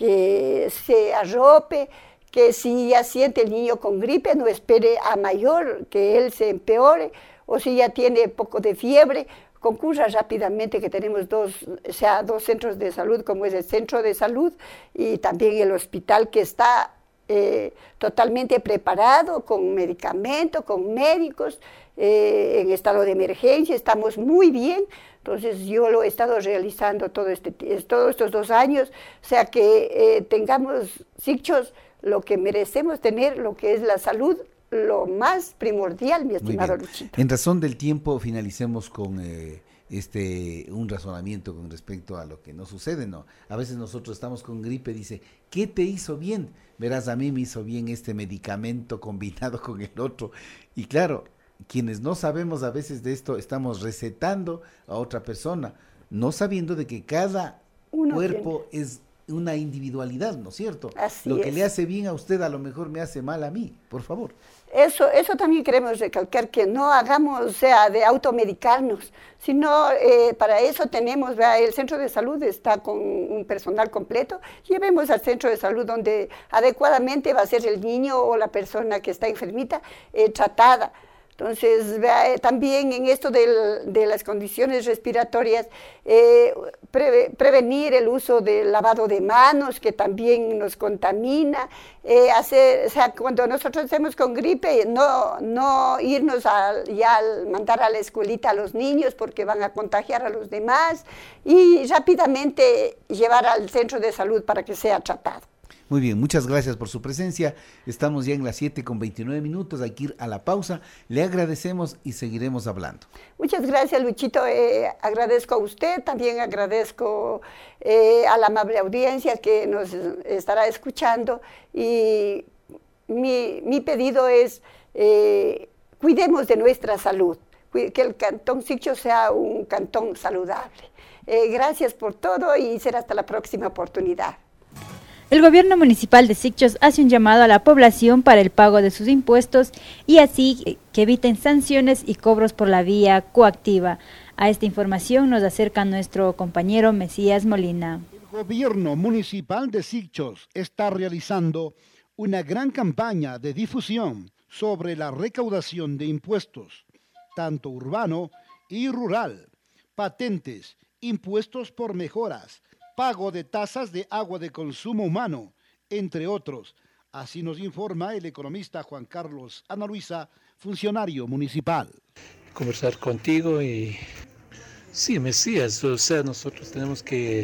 se arrope, que si ya siente el niño con gripe, no espere a mayor que él se empeore, o si ya tiene poco de fiebre, concurra rápidamente, que tenemos dos centros de salud, como es el centro de salud y también el hospital, que está totalmente preparado, con medicamentos, con médicos, en estado de emergencia, estamos muy bien. Entonces yo lo he estado realizando todos estos 2 años, que tengamos, Sicchos, lo que merecemos tener, lo que es la salud, lo más primordial, mi estimado Luchito. En razón del tiempo, finalicemos con un razonamiento con respecto a lo que nos sucede, ¿no? A veces nosotros estamos con gripe, dice, ¿qué te hizo bien? Verás, a mí me hizo bien este medicamento combinado con el otro. Y claro, quienes no sabemos a veces de esto, estamos recetando a otra persona, no sabiendo de que cada cuerpo es una individualidad, ¿no es cierto? Lo que le hace bien a usted a lo mejor me hace mal a mí, por favor. Eso también queremos recalcar, que no hagamos, de automedicarnos, sino para eso tenemos, el centro de salud está con un personal completo, llevemos al centro de salud donde adecuadamente va a ser el niño o la persona que está enfermita tratada. Entonces, también en esto de las condiciones respiratorias, prevenir el uso del lavado de manos, que también nos contamina, cuando nosotros estemos con gripe, no irnos mandar a la escuelita a los niños porque van a contagiar a los demás, y rápidamente llevar al centro de salud para que sea tratado. Muy bien, muchas gracias por su presencia. Estamos ya en las 7:29, hay que ir a la pausa. Le agradecemos y seguiremos hablando. Muchas gracias, Luchito. Agradezco a usted, también agradezco a la amable audiencia que nos estará escuchando. Y mi pedido es, cuidemos de nuestra salud, que el Cantón Sicchos sea un cantón saludable. Gracias por todo y será hasta la próxima oportunidad. El gobierno municipal de Sicchos hace un llamado a la población para el pago de sus impuestos y así que eviten sanciones y cobros por la vía coactiva. A esta información nos acerca nuestro compañero Mesías Molina. El gobierno municipal de Sichos está realizando una gran campaña de difusión sobre la recaudación de impuestos, tanto urbano y rural, patentes, impuestos por mejoras, pago de tasas de agua de consumo humano, entre otros. Así nos informa el economista Juan Carlos Ana Luisa, funcionario municipal. Conversar contigo y sí, Mesías, o sea, nosotros tenemos que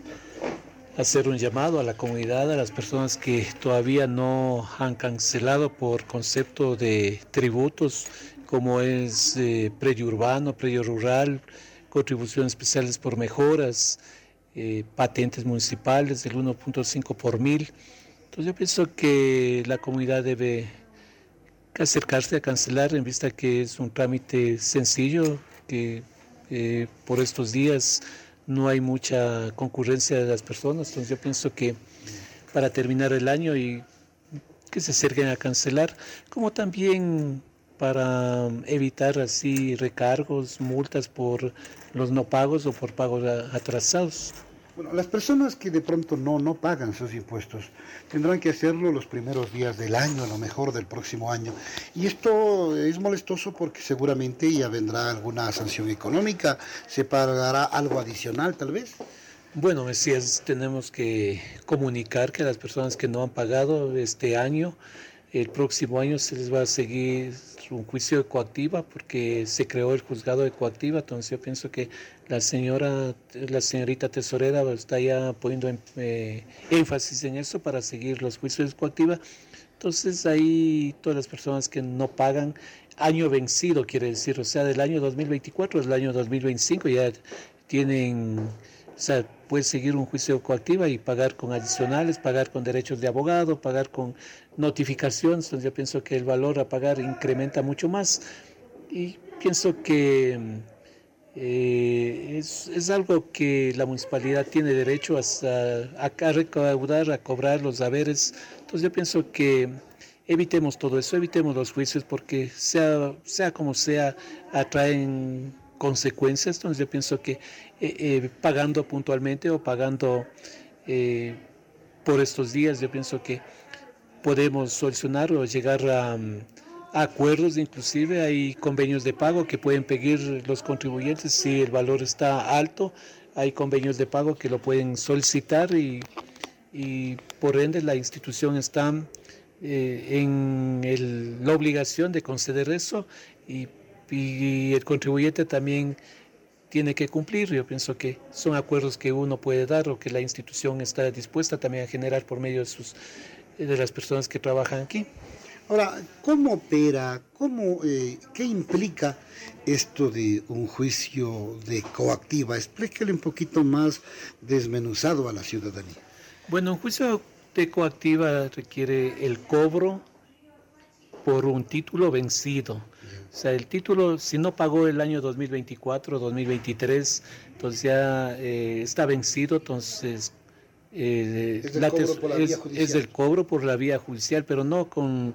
hacer un llamado a la comunidad, a las personas que todavía no han cancelado por concepto de tributos, como es predio urbano, predio rural, contribuciones especiales por mejoras, patentes municipales del 1.5 por mil. Entonces yo pienso que la comunidad debe acercarse a cancelar en vista que es un trámite sencillo, que por estos días no hay mucha concurrencia de las personas. Entonces yo pienso que para terminar el año y que se acerquen a cancelar, como también para evitar así recargos, multas por los no pagos o por pagos atrasados. Bueno, las personas que de pronto no pagan sus impuestos tendrán que hacerlo los primeros días del año, a lo mejor del próximo año. Y esto es molestoso porque seguramente ya vendrá alguna sanción económica, se pagará algo adicional tal vez. Bueno, Mesías, tenemos que comunicar que a las personas que no han pagado este año, el próximo año se les va a seguir un juicio de coactiva porque se creó el juzgado de coactiva. Entonces yo pienso que la señorita tesorera está ya poniendo énfasis en eso para seguir los juicios de coactiva. Entonces ahí todas las personas que no pagan, año vencido quiere decir, o sea, del año 2024 al año 2025 ya tienen, o sea, puede seguir un juicio de coactiva y pagar con adicionales, pagar con derechos de abogado, pagar con notificaciones. Entonces yo pienso que el valor a pagar incrementa mucho más y pienso que es algo que la municipalidad tiene derecho a recaudar, a cobrar los haberes. Entonces yo pienso que evitemos todo eso, evitemos los juicios porque sea como sea, atraen consecuencias. Entonces yo pienso que pagando puntualmente o pagando por estos días, yo pienso que podemos solucionar o llegar a acuerdos. Inclusive hay convenios de pago que pueden pedir los contribuyentes si el valor está alto, hay convenios de pago que lo pueden solicitar y por ende la institución está en la obligación de conceder eso y el contribuyente también tiene que cumplir. Yo pienso que son acuerdos que uno puede dar o que la institución está dispuesta también a generar por medio de las personas que trabajan aquí. Ahora, ¿cómo opera? ¿Qué implica esto de un juicio de coactiva? Explíquele un poquito más desmenuzado a la ciudadanía. Bueno, un juicio de coactiva requiere el cobro por un título vencido. O sea, el título, si no pagó el año 2024, 2023, entonces ya está vencido, entonces es el cobro por la vía judicial, pero no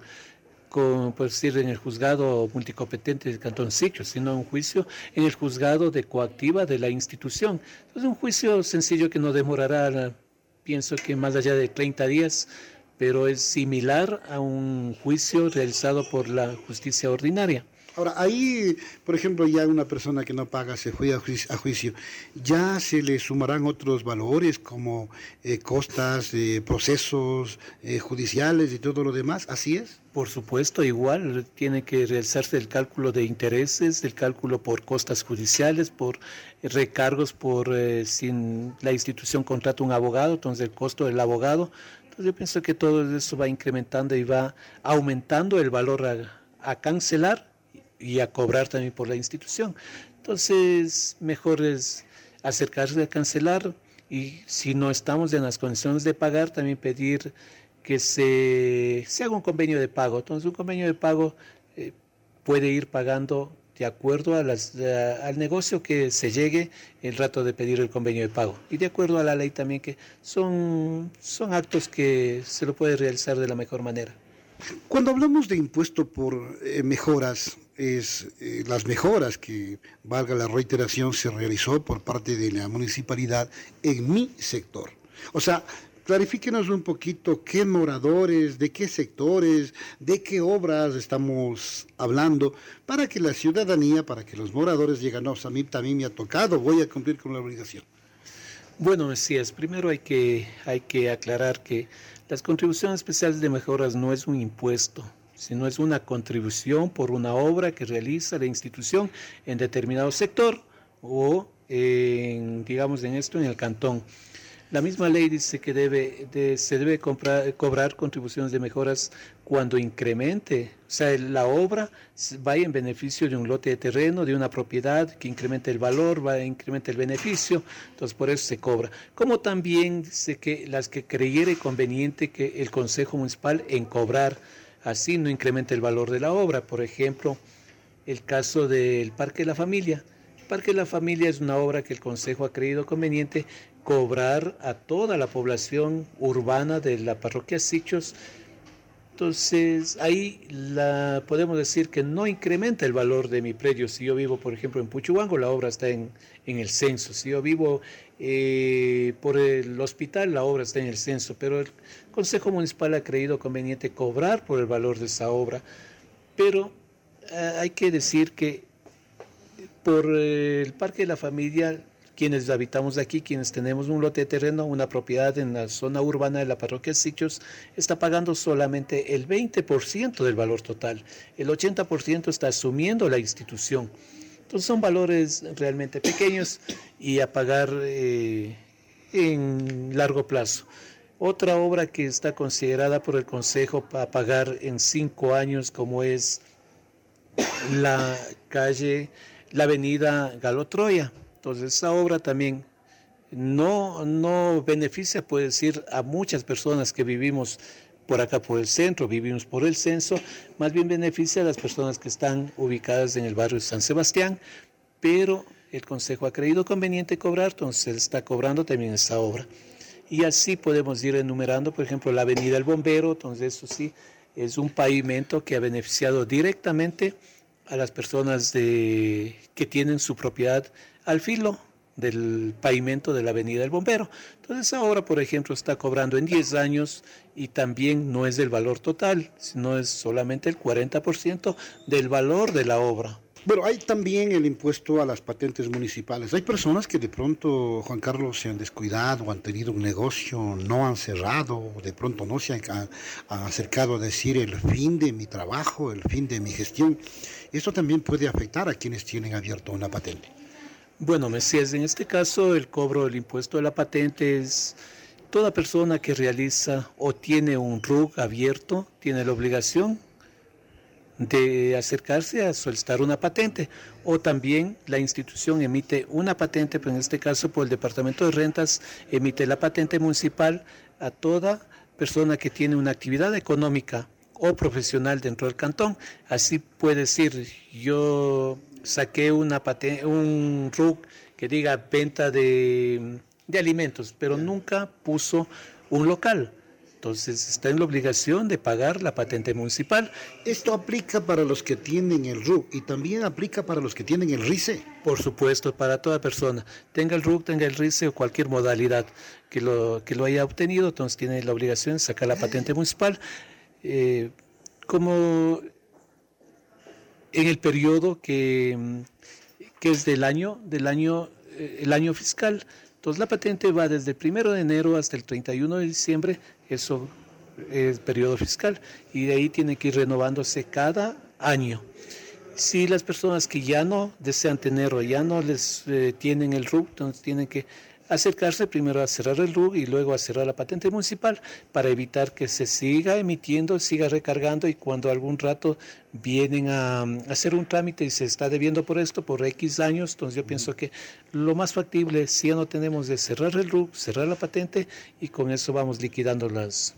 por decir en el juzgado multicompetente del Cantón Sichos, sino un juicio en el juzgado de coactiva de la institución. Entonces un juicio sencillo que no demorará, pienso que más allá de 30 días, pero es similar a un juicio realizado por la justicia ordinaria. Ahora, ahí, por ejemplo, ya una persona que no paga se fue a juicio, ¿ya se le sumarán otros valores como costas, procesos judiciales y todo lo demás? ¿Así es? Por supuesto, igual tiene que realizarse el cálculo de intereses, el cálculo por costas judiciales, por recargos, si la institución contrata un abogado, entonces el costo del abogado. Entonces yo pienso que todo eso va incrementando y va aumentando el valor a cancelar y a cobrar también por la institución. Entonces, mejor es acercarse a cancelar y si no estamos en las condiciones de pagar, también pedir que se haga un convenio de pago. Entonces, un convenio de pago puede ir pagando de acuerdo al negocio que se llegue el rato de pedir el convenio de pago. Y de acuerdo a la ley también que son actos que se lo puede realizar de la mejor manera. Cuando hablamos de impuesto por mejoras, es las mejoras que, valga la reiteración, se realizó por parte de la municipalidad en mi sector. O sea, clarifíquenos un poquito qué moradores, de qué sectores, de qué obras estamos hablando, para que la ciudadanía, para que los moradores digan, no, a mí también me ha tocado, voy a cumplir con la obligación. Bueno, Mesías, primero hay que aclarar que las contribuciones especiales de mejoras no es un impuesto, sino es una contribución por una obra que realiza la institución en determinado sector o, digamos, en el cantón. La misma ley dice que se debe cobrar contribuciones de mejoras cuando incremente, o sea, la obra vaya en beneficio de un lote de terreno, de una propiedad, que incremente el valor, incremente el beneficio, entonces por eso se cobra. Como también dice que las que creyere conveniente que el Consejo Municipal en cobrar, así no incremente el valor de la obra. Por ejemplo, el caso del Parque de la Familia. El Parque de la Familia es una obra que el Consejo ha creído conveniente cobrar a toda la población urbana de la parroquia Sichos. Entonces ahí podemos decir que no incrementa el valor de mi predio. Si yo vivo, por ejemplo, en Puchuango, la obra está en el censo. Si yo vivo por el hospital, la obra está en el censo, pero el Consejo Municipal ha creído conveniente cobrar por el valor de esa obra. Pero hay que decir que por el Parque de la Familia, quienes habitamos aquí, quienes tenemos un lote de terreno, una propiedad en la zona urbana de la parroquia Sichos, está pagando solamente el 20% del valor total. El 80% está asumiendo la institución. Entonces son valores realmente pequeños y a pagar en largo plazo. Otra obra que está considerada por el Consejo para pagar en 5 años, como es la avenida Galo Troya. Entonces esa obra también no beneficia, puede decir, a muchas personas que vivimos por acá por el centro, vivimos por el censo, más bien beneficia a las personas que están ubicadas en el barrio de San Sebastián, pero el Consejo ha creído conveniente cobrar, entonces está cobrando también esa obra. Y así podemos ir enumerando, por ejemplo, la avenida El Bombero, entonces eso sí, es un pavimento que ha beneficiado directamente a las personas que tienen su propiedad al filo del pavimento de la avenida El Bombero. Entonces esa obra, por ejemplo, está cobrando en 10 años y también no es del valor total, sino es solamente el 40% del valor de la obra. Bueno, hay también el impuesto a las patentes municipales. Hay personas que de pronto, Juan Carlos, se han descuidado, han tenido un negocio, no han cerrado, de pronto no se han acercado a decir el fin de mi trabajo, el fin de mi gestión. Esto también puede afectar a quienes tienen abierto una patente. Bueno, Mesías, en este caso el cobro del impuesto de la patente es toda persona que realiza o tiene un RUC abierto, tiene la obligación de acercarse a solicitar una patente, o también la institución emite una patente, pero en este caso por el Departamento de Rentas emite la patente municipal a toda persona que tiene una actividad económica o profesional dentro del cantón. Así puede decir, yo saqué un RUC que diga venta de alimentos, pero nunca puso un local. Entonces está en la obligación de pagar la patente municipal. ¿Esto aplica para los que tienen el RUC y también aplica para los que tienen el RICE? Por supuesto, para toda persona, tenga el RUC, tenga el RICE o cualquier modalidad que lo haya obtenido, entonces tiene la obligación de sacar la patente municipal. Como en el periodo que es el año fiscal. Entonces la patente va desde el 1 de enero hasta el 31 de diciembre, eso es periodo fiscal, y de ahí tiene que ir renovándose cada año. Si las personas que ya no desean tener o ya no les tienen el RUC, entonces tienen que acercarse primero a cerrar el RUC y luego a cerrar la patente municipal para evitar que se siga emitiendo, siga recargando, y cuando algún rato vienen a hacer un trámite y se está debiendo por esto por X años, entonces yo pienso que lo más factible, si ya no tenemos, de cerrar el RUC, cerrar la patente, y con eso vamos liquidando los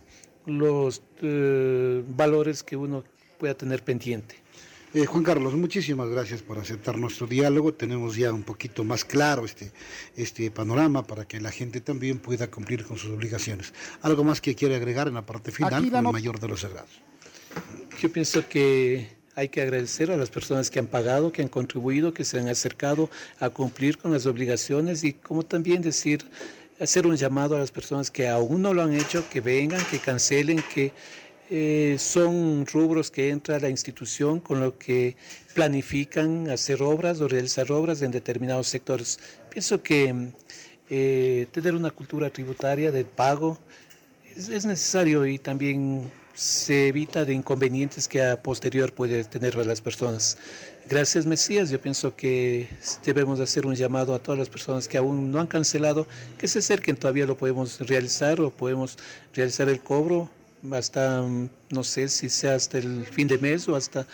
valores que uno pueda tener pendiente. Juan Carlos, muchísimas gracias por aceptar nuestro diálogo. Tenemos ya un poquito más claro este panorama para que la gente también pueda cumplir con sus obligaciones. ¿Algo más que quiere agregar en la parte final con el mayor de los agradados? Yo pienso que hay que agradecer a las personas que han pagado, que han contribuido, que se han acercado a cumplir con las obligaciones y como también hacer un llamado a las personas que aún no lo han hecho, que vengan, que cancelen, que son rubros que entra la institución con lo que planifican hacer obras o realizar obras en determinados sectores. Pienso que tener una cultura tributaria del pago es necesario y también se evita de inconvenientes que a posterior puede tener a las personas. Gracias, Mesías. Yo pienso que debemos hacer un llamado a todas las personas que aún no han cancelado, que se acerquen, todavía lo podemos realizar o podemos realizar el cobro hasta, no sé si sea hasta el fin de mes o hasta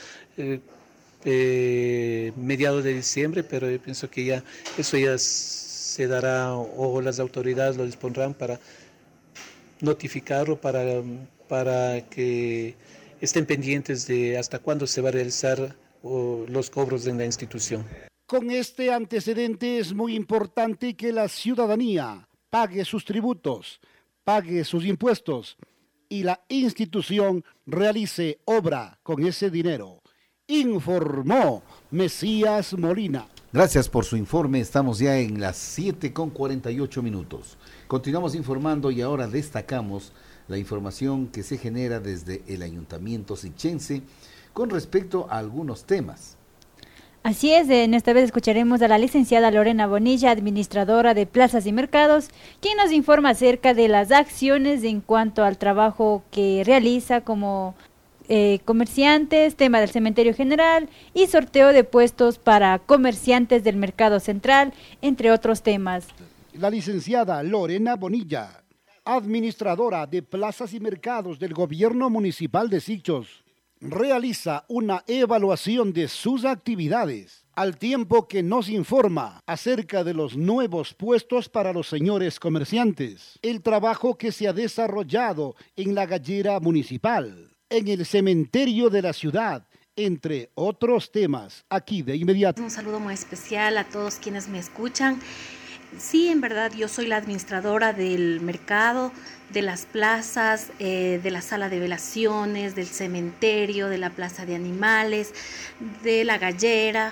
mediados de diciembre, pero yo pienso que eso ya se dará o las autoridades lo dispondrán para notificarlo, para que estén pendientes de hasta cuándo se va a realizar los cobros en la institución. Con este antecedente es muy importante que la ciudadanía pague sus tributos, pague sus impuestos y la institución realice obra con ese dinero. Informó Mesías Molina. Gracias por su informe. Estamos ya en las 7:48. Continuamos informando y ahora destacamos la información que se genera desde el Ayuntamiento sichense con respecto a algunos temas. Así es, en esta vez escucharemos a la licenciada Lorena Bonilla, administradora de Plazas y Mercados, quien nos informa acerca de las acciones en cuanto al trabajo que realiza como comerciantes, tema del cementerio general y sorteo de puestos para comerciantes del mercado central, entre otros temas. La licenciada Lorena Bonilla, administradora de Plazas y Mercados del Gobierno Municipal de Sichos, realiza una evaluación de sus actividades, al tiempo que nos informa acerca de los nuevos puestos para los señores comerciantes, el trabajo que se ha desarrollado en la gallera municipal, en el cementerio de la ciudad, entre otros temas. Aquí de inmediato. Un saludo muy especial a todos quienes me escuchan. Sí, en verdad, yo soy la administradora del mercado, de las plazas, de la sala de velaciones, del cementerio, de la plaza de animales, de la gallera,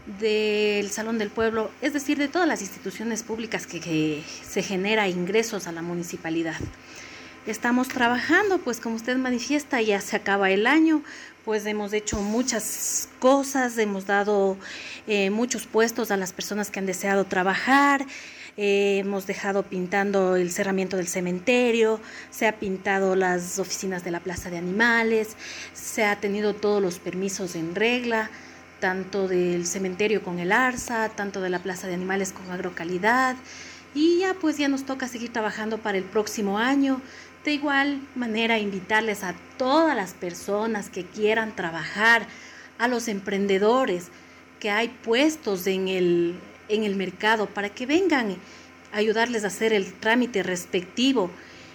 del salón del pueblo, es decir, de todas las instituciones públicas que se genera ingresos a la municipalidad. Estamos trabajando, pues como usted manifiesta, ya se acaba el año, pues hemos hecho muchas cosas, hemos dado muchos puestos a las personas que han deseado trabajar, hemos dejado pintando el cerramiento del cementerio, se ha pintado las oficinas de la plaza de animales, se ha tenido todos los permisos en regla, tanto del cementerio con el ARSA, tanto de la plaza de animales con agrocalidad, y ya nos toca seguir trabajando para el próximo año. De igual manera, invitarles a todas las personas que quieran trabajar, a los emprendedores, que hay puestos en el mercado, para que vengan a ayudarles a hacer el trámite respectivo.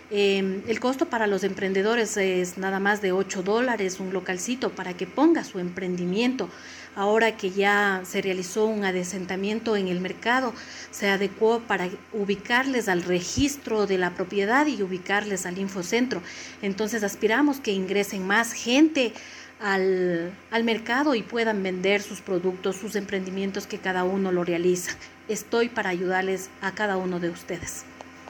El costo para los emprendedores es nada más de $8, un localcito para que ponga su emprendimiento. Ahora que ya se realizó un adesentamiento en el mercado, se adecuó para ubicarles al registro de la propiedad y ubicarles al infocentro. Entonces aspiramos que ingresen más gente al mercado y puedan vender sus productos, sus emprendimientos que cada uno lo realiza. Estoy para ayudarles a cada uno de ustedes.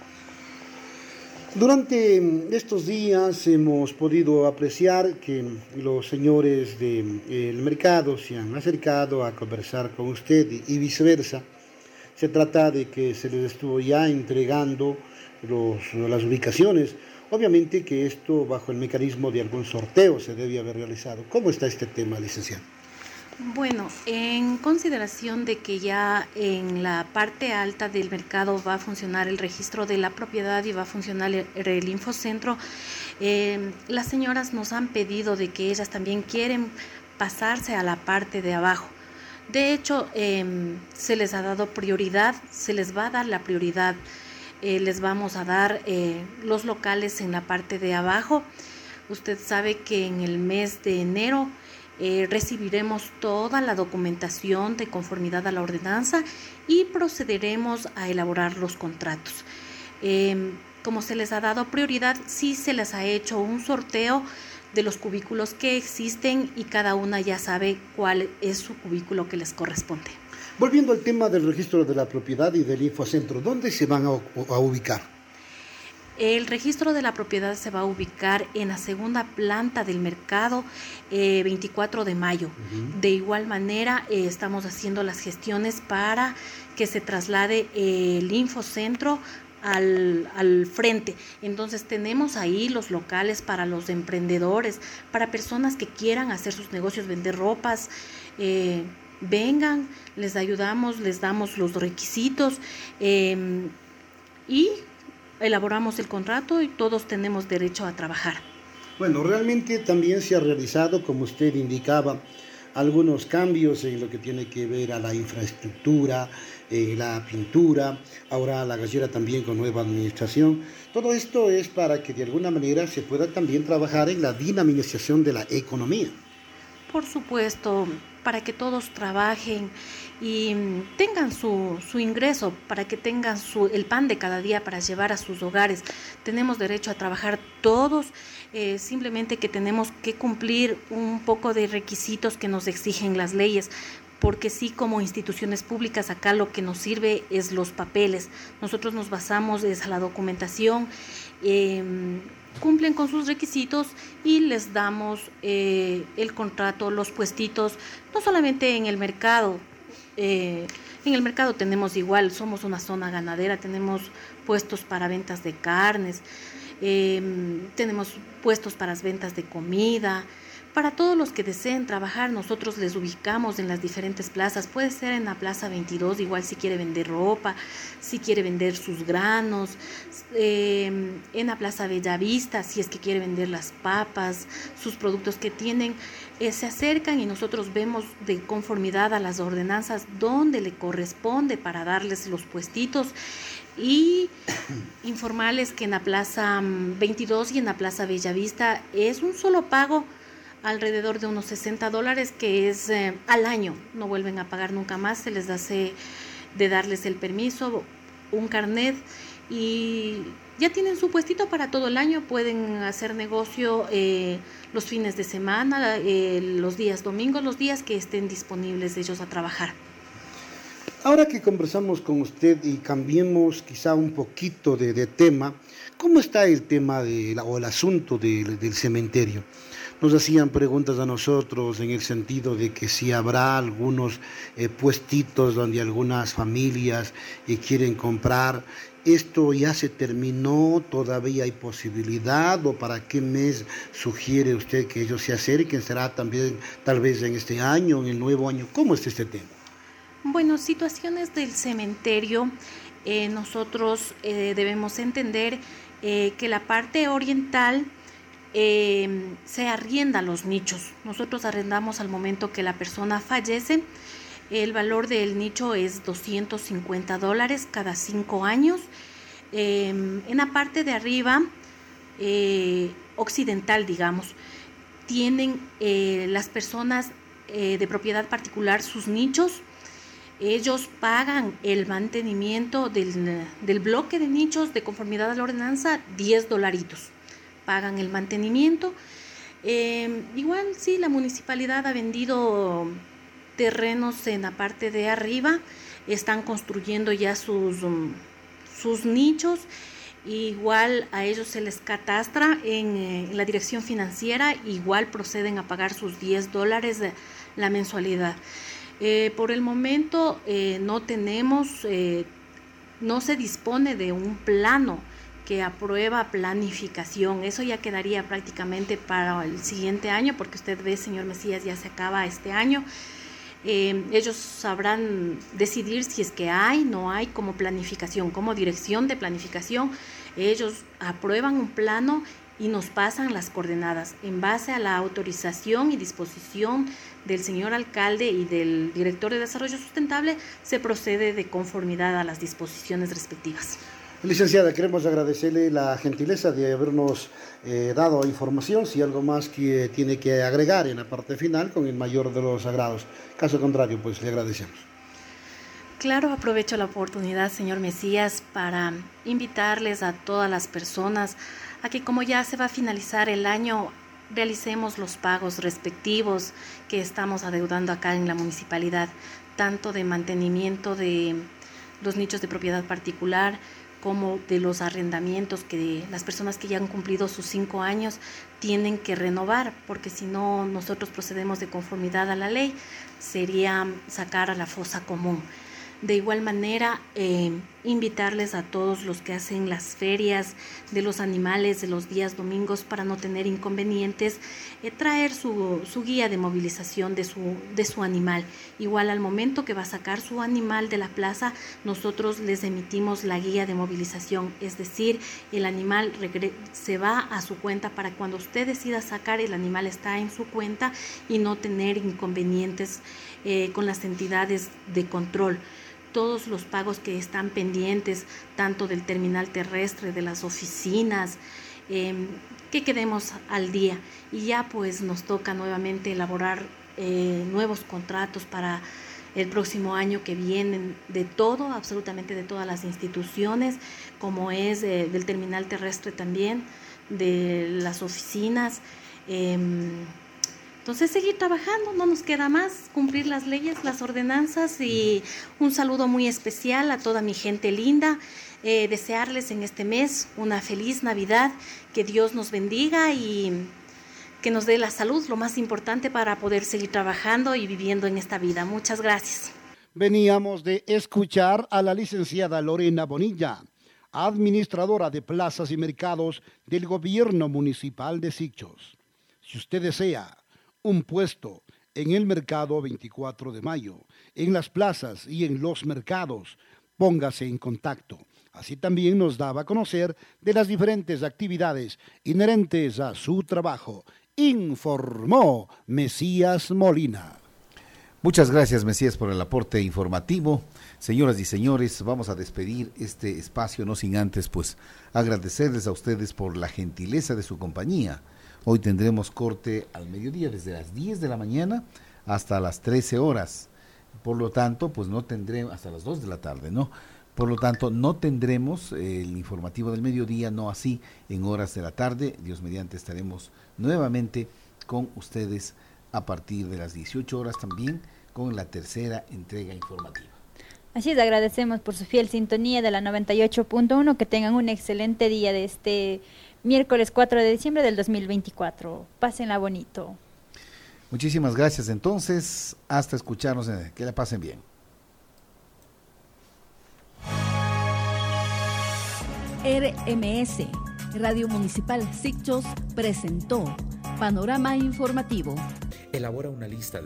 Durante estos días hemos podido apreciar que los señores del mercado se han acercado a conversar con usted y viceversa. Se trata de que se les estuvo ya entregando las ubicaciones. Obviamente que esto bajo el mecanismo de algún sorteo se debe haber realizado. ¿Cómo está este tema, licenciado? Bueno, en consideración de que ya en la parte alta del mercado va a funcionar el registro de la propiedad y va a funcionar el infocentro, las señoras nos han pedido de que ellas también quieren pasarse a la parte de abajo. De hecho, se les ha dado prioridad, se les va a dar la prioridad, les vamos a dar los locales en la parte de abajo. Usted sabe que en el mes de enero recibiremos toda la documentación de conformidad a la ordenanza y procederemos a elaborar los contratos. Como se les ha dado prioridad, sí se les ha hecho un sorteo de los cubículos que existen y cada una ya sabe cuál es su cubículo que les corresponde. Volviendo al tema del registro de la propiedad y del infocentro, ¿dónde se van a ubicar? El registro de la propiedad se va a ubicar en la segunda planta del mercado, 24 de mayo. Uh-huh. De igual manera, estamos haciendo las gestiones para que se traslade el infocentro al frente. Entonces tenemos ahí los locales para los emprendedores, para personas que quieran hacer sus negocios, vender ropas. Vengan, les ayudamos, les damos los requisitos y elaboramos el contrato y todos tenemos derecho a trabajar. Bueno, realmente también se ha realizado, como usted indicaba, algunos cambios en lo que tiene que ver a la infraestructura, la pintura, ahora la gallera también con nueva administración. Todo esto es para que de alguna manera se pueda también trabajar en la dinamización de la economía. Por supuesto, para que todos trabajen y tengan su ingreso, para que tengan el pan de cada día para llevar a sus hogares. Tenemos derecho a trabajar todos, simplemente que tenemos que cumplir un poco de requisitos que nos exigen las leyes, porque sí, como instituciones públicas acá lo que nos sirve es los papeles. Nosotros nos basamos a la documentación, cumplen con sus requisitos y les damos el contrato, los puestitos, no solamente en el mercado. En el mercado tenemos igual, somos una zona ganadera, tenemos puestos para ventas de carnes, tenemos puestos para las ventas de comida. Para todos los que deseen trabajar, nosotros les ubicamos en las diferentes plazas. Puede ser en la Plaza 22, igual si quiere vender ropa, si quiere vender sus granos, en la Plaza Bellavista, si es que quiere vender las papas, sus productos que tienen, se acercan y nosotros vemos de conformidad a las ordenanzas dónde le corresponde para darles los puestitos y informarles que en la Plaza 22 y en la Plaza Bellavista es un solo pago, alrededor de unos $60, que es al año, no vuelven a pagar nunca más, se les hace de darles el permiso, un carnet y ya tienen su puestito para todo el año, pueden hacer negocio los fines de semana, los días domingos, los días que estén disponibles ellos a trabajar. Ahora que conversamos con usted y cambiemos quizá un poquito de tema, ¿cómo está el tema o el asunto del cementerio? Nos hacían preguntas a nosotros en el sentido de que si habrá algunos puestitos donde algunas familias quieren comprar. ¿Esto ya se terminó? ¿Todavía hay posibilidad? ¿O para qué mes sugiere usted que ellos se acerquen? ¿Será también tal vez en este año, en el nuevo año? ¿Cómo está este tema? Bueno, situaciones del cementerio, nosotros debemos entender que la parte oriental se arrienda los nichos. Nosotros arrendamos al momento que la persona fallece. El valor del nicho es $250 cada 5 años. En la parte de arriba, occidental, digamos, tienen las personas de propiedad particular sus nichos. Ellos pagan el mantenimiento del bloque de nichos de conformidad a la ordenanza, $10. Pagan el mantenimiento. Igual sí, la municipalidad ha vendido terrenos en la parte de arriba, están construyendo ya sus nichos. Igual a ellos se les catastra en la dirección financiera, igual proceden a pagar sus $10 de la mensualidad. Por el momento no tenemos, no se dispone de un plano que aprueba planificación. Eso ya quedaría prácticamente para el siguiente año, porque usted ve, señor Mesías, ya se acaba este año. Ellos sabrán decidir si es que hay, no hay, como planificación, como dirección de planificación. Ellos aprueban un plano y nos pasan las coordenadas. En base a la autorización y disposición del señor alcalde y del director de desarrollo sustentable, se procede de conformidad a las disposiciones respectivas. Licenciada, queremos agradecerle la gentileza de habernos dado información. Si algo más que tiene que agregar en la parte final, con el mayor de los agrados. Caso contrario, pues le agradecemos. Claro, aprovecho la oportunidad, señor Mesías, para invitarles a todas las personas a que, como ya se va a finalizar el año, realicemos los pagos respectivos que estamos adeudando acá en la municipalidad, tanto de mantenimiento de los nichos de propiedad particular como de los arrendamientos que las personas que ya han cumplido sus 5 años tienen que renovar, porque si no nosotros procedemos de conformidad a la ley, sería sacar a la fosa común. De igual manera, invitarles a todos los que hacen las ferias de los animales de los días domingos para no tener inconvenientes, traer su guía de movilización de su animal. Igual al momento que va a sacar su animal de la plaza, nosotros les emitimos la guía de movilización, es decir, el animal se va a su cuenta para cuando usted decida sacar, el animal está en su cuenta y no tener inconvenientes con las entidades de control. Todos los pagos que están pendientes, tanto del terminal terrestre, de las oficinas, que quedemos al día. Y ya pues nos toca nuevamente elaborar nuevos contratos para el próximo año que vienen de todo, absolutamente de todas las instituciones, como es del terminal terrestre también, de las oficinas. Entonces seguir trabajando, no nos queda más, cumplir las leyes, las ordenanzas, y un saludo muy especial a toda mi gente linda, desearles en este mes una feliz Navidad, que Dios nos bendiga y que nos dé la salud, lo más importante para poder seguir trabajando y viviendo en esta vida. Muchas gracias. Veníamos de escuchar a la licenciada Lorena Bonilla, administradora de plazas y mercados del gobierno municipal de Sichos. Si usted desea un puesto en el mercado 24 de mayo, en las plazas y en los mercados, póngase en contacto. Así también nos daba a conocer de las diferentes actividades inherentes a su trabajo. Informó Mesías Molina. Muchas gracias, Mesías, por el aporte informativo. Señoras y señores, vamos a despedir este espacio, no sin antes pues agradecerles a ustedes por la gentileza de su compañía. Hoy tendremos corte al mediodía, desde las 10 de la mañana hasta las 13 horas. Por lo tanto, pues no tendremos, hasta las 2 de la tarde, ¿no? Por lo tanto, no tendremos el informativo del mediodía, no así en horas de la tarde. Dios mediante estaremos nuevamente con ustedes a partir de las 18 horas también con la tercera entrega informativa. Así es, agradecemos por su fiel sintonía de la 98.1, que tengan un excelente día de este miércoles 4 de diciembre del 2024. Pásenla bonito. Muchísimas gracias entonces, hasta escucharnos, que la pasen bien. RMS, Radio Municipal Sichos, presentó Panorama Informativo. Elabora una lista de